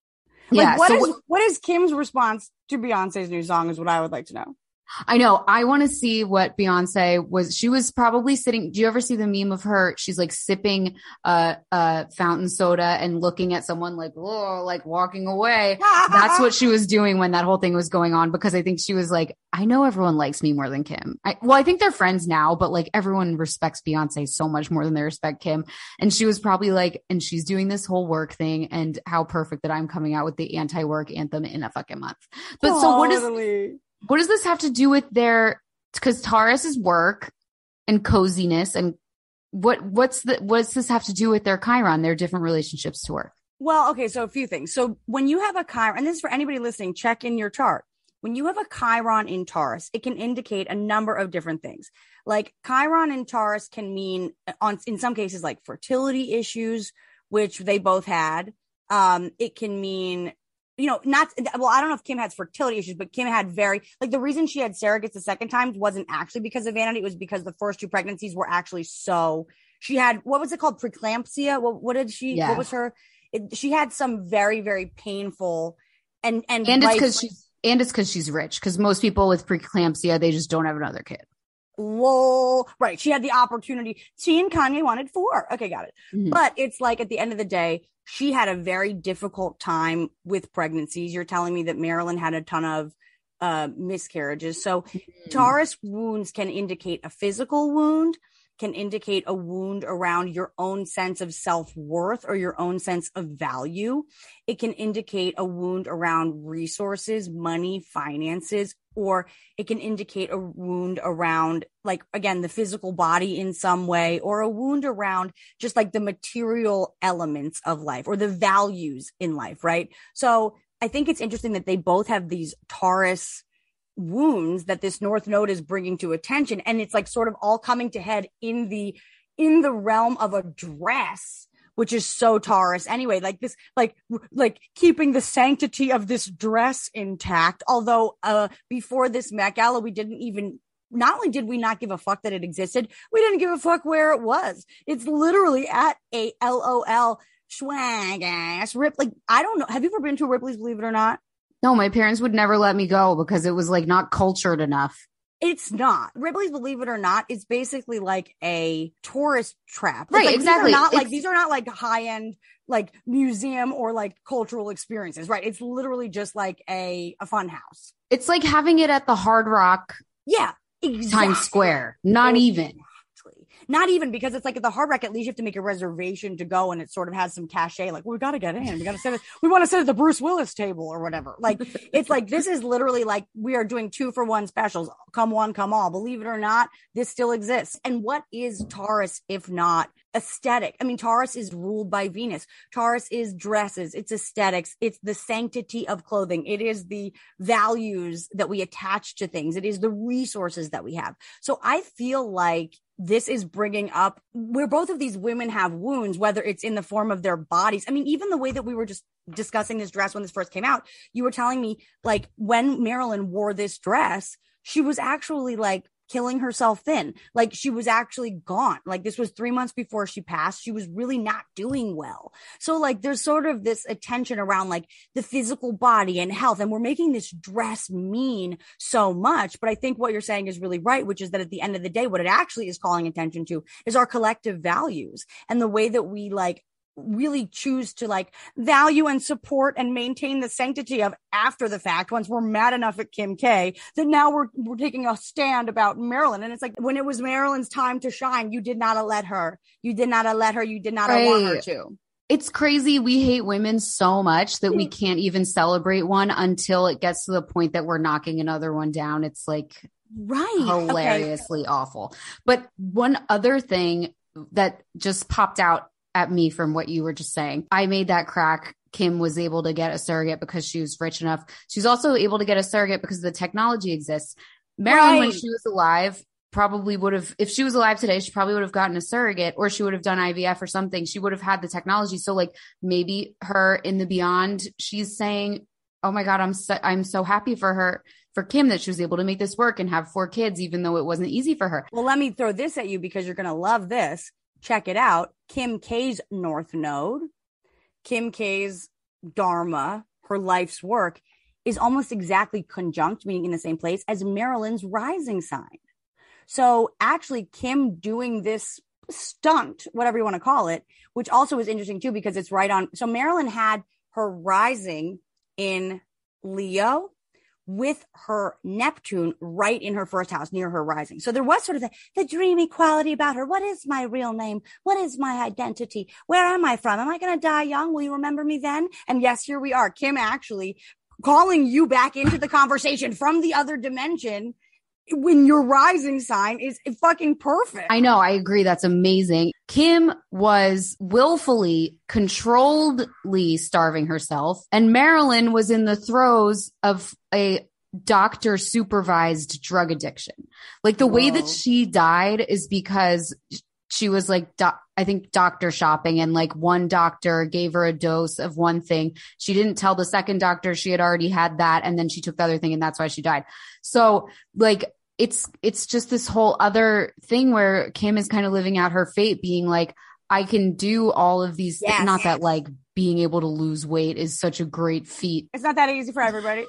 Yeah. Like, what so is what, what is Kim's response to Beyonce's new song is what I would like to know. I know. I want to see what Beyonce was. She was probably sitting. Do you ever see the meme of her? She's like sipping a, a fountain soda and looking at someone like, oh, like walking away. That's what she was doing when that whole thing was going on, because I think she was like, I know everyone likes me more than Kim. I, well, I think they're friends now, but like everyone respects Beyonce so much more than they respect Kim. And she was probably like, and she's doing this whole work thing, and how perfect that I'm coming out with the anti-work anthem in a fucking month. But totally. so what is, what does this have to do with their, because Taurus is work and coziness, and what, what's the, what's this have to do with their Chiron, their different relationships to work? Well, okay. So a few things. So when you have a Chiron, and this is for anybody listening, check in your chart. When you have a Chiron in Taurus, it can indicate a number of different things. Like Chiron in Taurus can mean, on in some cases, like fertility issues, which they both had. Um, it can mean, you know, not, well, I don't know if Kim has fertility issues, but Kim had very, like the reason she had surrogates the second time wasn't actually because of vanity. It was because the first two pregnancies were actually so, she had, what was it called? Preeclampsia? What, what did she, yeah. what was her, it, she had some very, very painful and, and, and it's right, because she's, and it's because she's rich. Because most people with preeclampsia, they just don't have another kid. Lol. Right. She had the opportunity. She and Kanye wanted four. Okay, got it. Mm-hmm. But it's like at the end of the day, she had a very difficult time with pregnancies. You're telling me that Marilyn had a ton of uh, miscarriages. So mm-hmm. Taurus wounds can indicate a physical wound, can indicate a wound around your own sense of self-worth or your own sense of value. It can indicate a wound around resources, money, finances, or it can indicate a wound around, like, again, the physical body in some way, or a wound around just like the material elements of life or the values in life, right? So I think it's interesting that they both have these Taurus wounds that this North Node is bringing to attention. And it's like sort of all coming to head in the, in the realm of a dress, which is so Taurus anyway, like this, like, like keeping the sanctity of this dress intact. Although, uh, before this Met Gala, we didn't even, not only did we not give a fuck that it existed, we didn't give a fuck where it was. It's literally at a L O L swag ass Rip. Like, I don't know. Have you ever been to Ripley's, believe it or not? No, my parents would never let me go because it was like not cultured enough. It's not. Ripley's, believe it or not, is basically like a tourist trap. Right, like, exactly. These are not it's, like these are not like high end like museum or like cultural experiences, right? It's literally just like a a fun house. It's like having it at the Hard Rock. Yeah, exactly. Times Square. Not exactly. even. Not even, because it's like at the Hard Rock, at least you have to make a reservation to go, and it sort of has some cachet. Like, well, we got to get in. We got to sit at, we want to sit at the Bruce Willis table or whatever. Like, it's like, this is literally like, we are doing two for one specials. Come one, come all. Believe it or not, this still exists. And what is Taurus if not aesthetic? I mean, Taurus is ruled by Venus. Taurus is dresses. It's aesthetics. It's the sanctity of clothing. It is the values that we attach to things. It is the resources that we have. So I feel like this is bringing up where both of these women have wounds, whether it's in the form of their bodies. I mean, even the way that we were just discussing this dress when this first came out, you were telling me like when Marilyn wore this dress, she was actually like killing herself thin. Like she was actually gone. Like this was three months before she passed. She was really not doing well. So like there's sort of this attention around like the physical body and health. And we're making this dress mean so much. But I think what you're saying is really right, which is that at the end of the day, what it actually is calling attention to is our collective values and the way that we like really choose to like value and support and maintain the sanctity of after the fact, once we're mad enough at Kim K that now we're we're taking a stand about Marilyn. And it's like, when it was Marilyn's time to shine, you did not let her. You did not let her. You did not right. want her to. It's crazy. We hate women so much that we can't even celebrate one until it gets to the point that we're knocking another one down. It's like right. hilariously okay. awful. But one other thing that just popped out at me from what you were just saying. I made that crack. Kim was able to get a surrogate because she was rich enough. She's also able to get a surrogate because the technology exists. Marilyn, right. when she was alive, probably would have, if she was alive today, she probably would have gotten a surrogate, or she would have done I V F or something. She would have had the technology. So like maybe her in the beyond, she's saying, oh my God, I'm so, I'm so happy for her, for Kim, that she was able to make this work and have four kids, even though it wasn't easy for her. Well, let me throw this at you because you're going to love this. Check it out. Kim K's North Node, Kim K's Dharma, her life's work is almost exactly conjunct, meaning in the same place as Marilyn's rising sign. So actually Kim doing this stunt, whatever you want to call it, which also is interesting too, because it's right on. So Marilyn had her rising in Leo with her Neptune right in her first house near her rising. So there was sort of the, the dreamy quality about her. What is my real name? What is my identity? Where am I from? Am I going to die young? Will you remember me then? And yes, here we are. Kim actually calling you back into the conversation from the other dimension when your rising sign is fucking perfect. I know. I agree. That's amazing. Kim was willfully, controlledly starving herself, and Marilyn was in the throes of a doctor supervised drug addiction. Like the Whoa. way that she died is because she was like, doc- I think doctor shopping, and like one doctor gave her a dose of one thing. She didn't tell the second doctor she had already had that. And then she took the other thing, and that's why she died. So like, it's, it's just this whole other thing where Kim is kind of living out her fate, being like, I can do all of these yes. things. Not that like being able to lose weight is such a great feat. It's not that easy for everybody.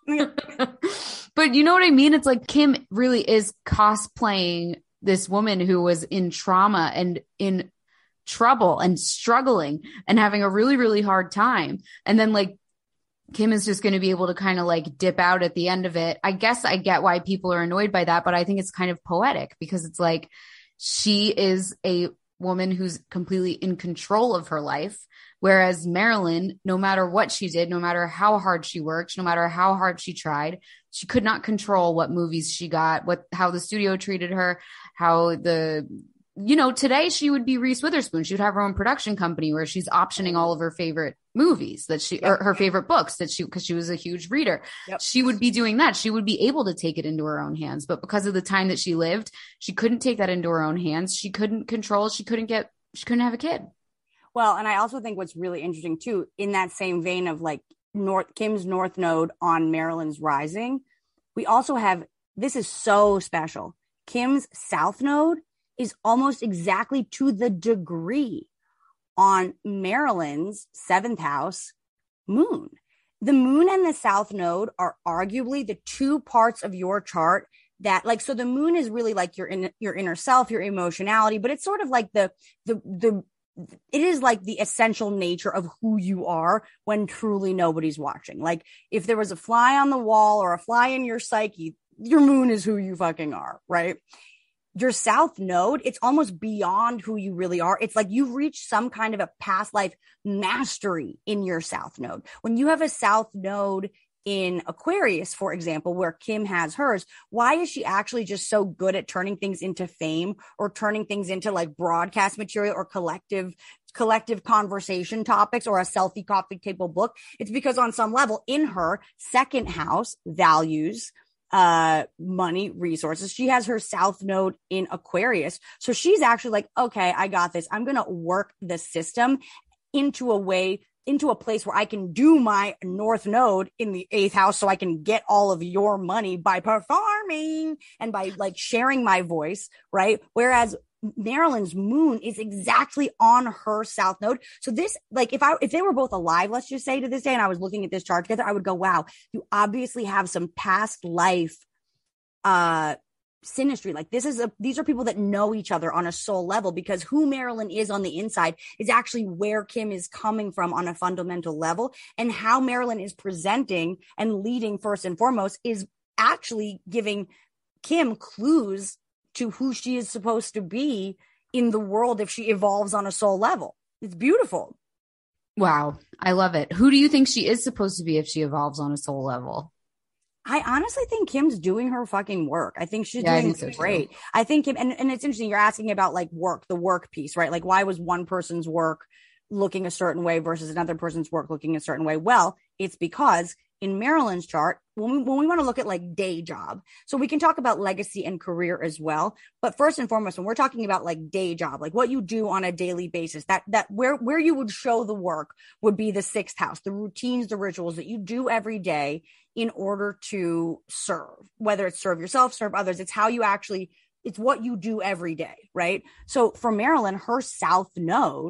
But you know what I mean? It's like Kim really is cosplaying this woman who was in trauma and in trouble and struggling and having a really, really hard time. And then like Kim is just going to be able to kind of like dip out at the end of it. I guess I get why people are annoyed by that, but I think it's kind of poetic because it's like she is a woman who's completely in control of her life. Whereas Marilyn, no matter what she did, no matter how hard she worked, no matter how hard she tried, she could not control what movies she got, what, how the studio treated her, how the, you know, today she would be Reese Witherspoon. She would have her own production company where she's optioning all of her favorite movies that she, yep. or her favorite books that she, cause she was a huge reader. Yep. She would be doing that. She would be able to take it into her own hands, but because of the time that she lived, she couldn't take that into her own hands. She couldn't control, she couldn't get, she couldn't have a kid. Well, and I also think what's really interesting too, in that same vein of like North Kim's North Node on Marilyn's rising, we also have, this is so special. Kim's South Node is almost exactly to the degree on Marilyn's seventh house moon. The moon and the South Node are arguably the two parts of your chart that like, so the moon is really like your in, your inner self, your emotionality, but it's sort of like the, the, the, it is like the essential nature of who you are when truly nobody's watching. Like if there was a fly on the wall or a fly in your psyche, your moon is who you fucking are, right? Your South Node, it's almost beyond who you really are. It's like you've reached some kind of a past life mastery in your South Node. When you have a South Node in Aquarius, for example, where Kim has hers, why is she actually just so good at turning things into fame or turning things into like broadcast material or collective collective conversation topics or a selfie coffee table book? It's because on some level in her second house values uh money, resources, she has her South Node in Aquarius. So she's actually like, okay, I got this. I'm going to work the system into a way into a place where I can do my North Node in the eighth house so I can get all of your money by performing and by like sharing my voice, right? Whereas Marilyn's moon is exactly on her South Node. So this, like, if I, if they were both alive, let's just say to this day, and I was looking at this chart together, I would go, wow, you obviously have some past life, uh, synastry. Like this is a, these are people that know each other on a soul level, because who Marilyn is on the inside is actually where Kim is coming from on a fundamental level, and how Marilyn is presenting and leading first and foremost is actually giving Kim clues to who she is supposed to be in the world if she evolves on a soul level. It's beautiful. Wow. I love it. Who do you think she is supposed to be if she evolves on a soul level? I honestly think Kim's doing her fucking work. I think she's yeah, doing I think so great. Too. I think, Kim, and, and it's interesting. You're asking about like work, the work piece, right? Like why was one person's work looking a certain way versus another person's work looking a certain way? Well, it's because in Marilyn's chart, when we, when we want to look at like day job, so we can talk about legacy and career as well. But first and foremost, when we're talking about like day job, like what you do on a daily basis, that, that where, where you would show the work would be the sixth house, the routines, the rituals that you do every day in order to serve, whether it's serve yourself, serve others. It's how you actually, it's what you do every day, right? So for Marilyn, her South Node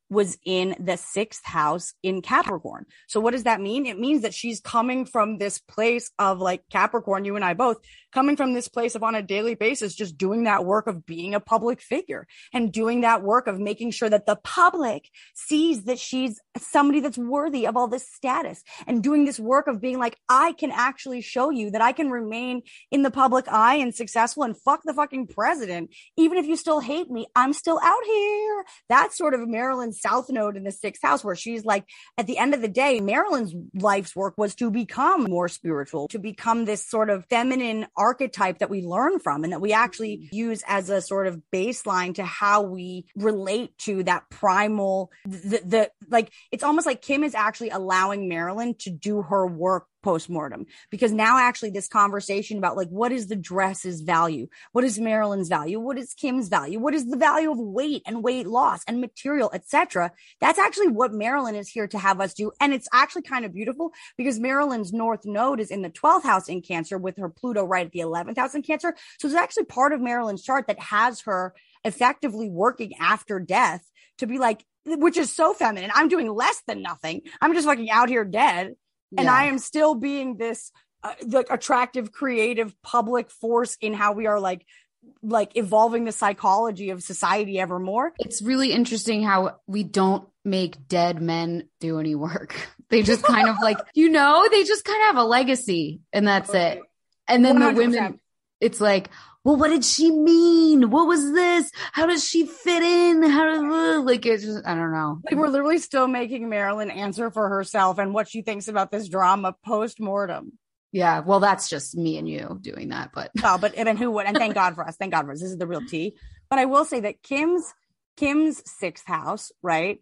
was in the sixth house in Capricorn. So what does that mean? It means that she's coming from this place of like Capricorn, you and I both coming from this place of on a daily basis, just doing that work of being a public figure and doing that work of making sure that the public sees that she's somebody that's worthy of all this status, and doing this work of being like, I can actually show you that I can remain in the public eye and successful and fuck the fucking president. Even if you still hate me, I'm still out here. That's sort of Marilyn's South Node in the sixth house, where she's like, at the end of the day, Marilyn's life's work was to become more spiritual, to become this sort of feminine archetype that we learn from and that we actually use as a sort of baseline to how we relate to that primal, the, the like, it's almost like Kim is actually allowing Marilyn to do her work post-mortem, because now actually this conversation about like, what is the dress's value? What is Marilyn's value? What is Kim's value? What is the value of weight and weight loss and material, et cetera? That's actually what Marilyn is here to have us do. And it's actually kind of beautiful because Marilyn's North Node is in the twelfth house in Cancer with her Pluto right at the eleventh house in Cancer. So it's actually part of Marilyn's chart that has her effectively working after death to be like, which is so feminine. I'm doing less than nothing. I'm just fucking out here dead. And yeah. I am still being this uh, like attractive, creative public force in how we are like, like evolving the psychology of society ever more. It's really interesting how we don't make dead men do any work. They just kind of like, you know, they just kind of have a legacy and that's okay. it. And then one hundred percent. The women, it's like, well, what did she mean? What was this? How does she fit in? How does like it's just, I don't know. Like we're literally still making Marilyn answer for herself and what she thinks about this drama post-mortem. Yeah, well, that's just me and you doing that, but oh, but I mean, who would? And thank God for us. Thank God for us. This is the real tea. But I will say that Kim's Kim's sixth house, right,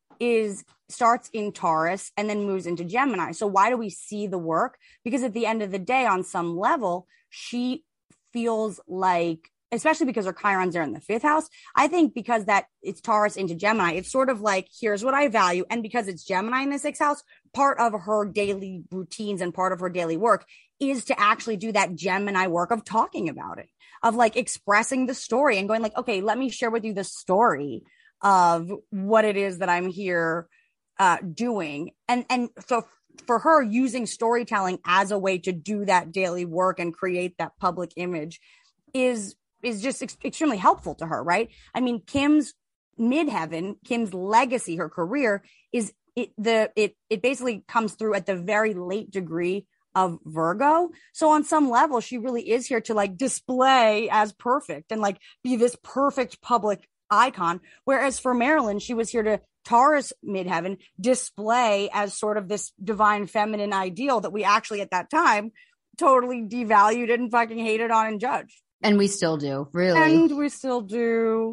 is starts in Taurus and then moves into Gemini. So why do we see the work? Because at the end of the day, on some level, she feels like, especially because her Chiron's are in the fifth house, I think because that it's Taurus into Gemini, it's sort of like, here's what I value. And because it's Gemini in the sixth house, part of her daily routines and part of her daily work is to actually do that Gemini work of talking about it, of like expressing the story and going like, okay, let me share with you the story of what it is that I'm here uh, doing. And, and so for her, using storytelling as a way to do that daily work and create that public image is is just ex- extremely helpful to her, right? I mean, Kim's midheaven, Kim's legacy, her career is it the it it basically comes through at the very late degree of Virgo. So on some level, she really is here to like display as perfect and like be this perfect public icon. Whereas for Marilyn, she was here to Taurus midheaven display as sort of this divine feminine ideal that we actually at that time totally devalued and fucking hated on and judged. And we still do, really. And we still do.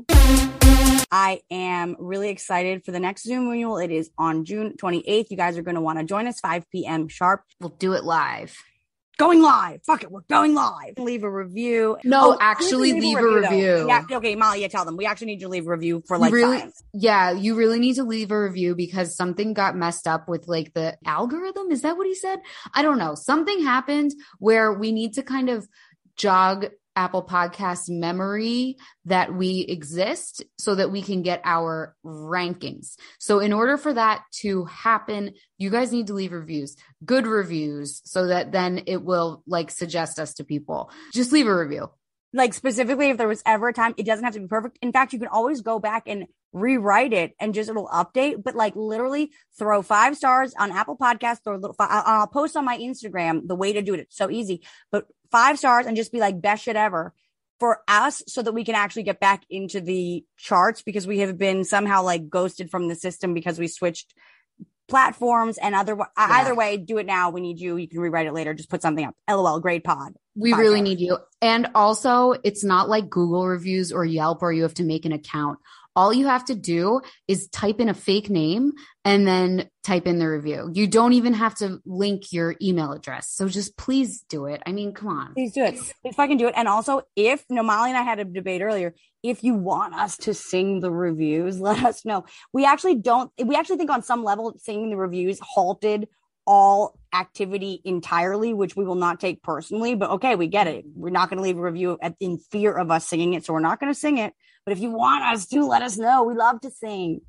I am really excited for the next Zoom renewal. It is on June twenty-eighth. You guys are going to want to join us five p.m. sharp. We'll do it live. Going live. Fuck it. We're going live. Leave a review. No, oh, actually leave, leave a review. A review. Yeah. Okay, Molly, yeah, tell them. We actually need you to leave a review for like really, science. Yeah, you really need to leave a review because something got messed up with like the algorithm. Is that what he said? I don't know. Something happened where we need to kind of jog Apple Podcast memory that we exist so that we can get our rankings. So in order for that to happen, you guys need to leave reviews, good reviews, so that then it will like suggest us to people. Just leave a review. Like specifically, if there was ever a time, it doesn't have to be perfect. In fact, you can always go back and rewrite it and just it'll update, but like literally throw five stars on Apple Podcasts or a little, I'll post on my Instagram the way to do it. It's so easy, but five stars and just be like best shit ever for us so that we can actually get back into the charts because we have been somehow like ghosted from the system because we switched platforms and other, yeah. either way, do it now. We need you. You can rewrite it later. Just put something up. LOL, great pod. We Five really stars. Need you. And also it's not like Google reviews or Yelp or you have to make an account. All you have to do is type in a fake name and then type in the review. You don't even have to link your email address. So just please do it. I mean, come on. Please do it. If I can do it. And also, if, no, Molly and I had a debate earlier. If you want us to sing the reviews, let us know. We actually don't, we actually think on some level singing the reviews halted all activity entirely, which we will not take personally. But okay, we get it. We're not going to leave a review at, in fear of us singing it. So we're not going to sing it. But if you want us to, let us know. We love to sing.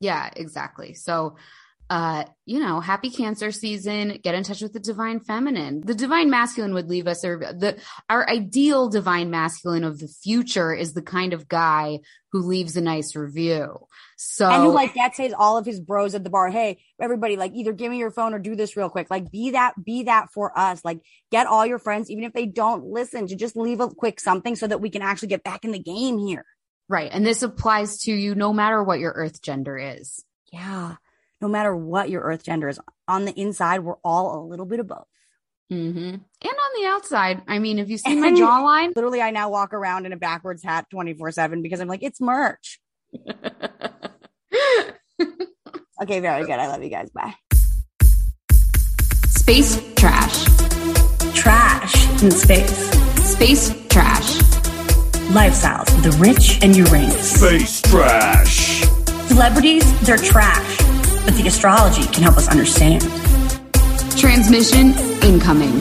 Yeah, exactly. So, uh, you know, happy Cancer season. Get in touch with the divine feminine. The divine masculine would leave us, or the our ideal divine masculine of the future is the kind of guy who leaves a nice review. So, and who like that says all of his bros at the bar, hey, everybody, like either give me your phone or do this real quick. Like be that, be that for us. Like get all your friends, even if they don't listen, to just leave a quick something so that we can actually get back in the game here. Right. And this applies to you no matter what your earth gender is. Yeah. No matter what your earth gender is, on the inside, we're all a little bit of both. Mm-hmm. And on the outside, I mean, if you see my jawline, literally, I now walk around in a backwards hat twenty-four seven because I'm like, it's merch. Okay, very good. I love you guys. Bye. Space trash. Trash in space. Space trash. Lifestyles of the rich and Uranus. Space trash. Celebrities, they're trash, but the astrology can help us understand. Transmission incoming.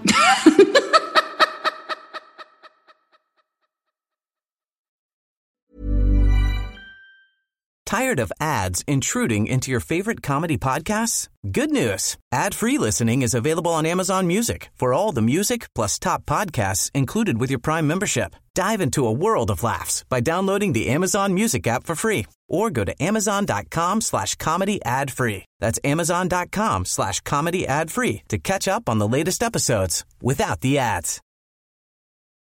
Tired of ads intruding into your favorite comedy podcasts? Good news. Ad-free listening is available on Amazon Music for all the music plus top podcasts included with your Prime membership. Dive into a world of laughs by downloading the Amazon Music app for free or go to amazon.com slash comedy ad free. That's amazon.com slash comedy ad free to catch up on the latest episodes without the ads.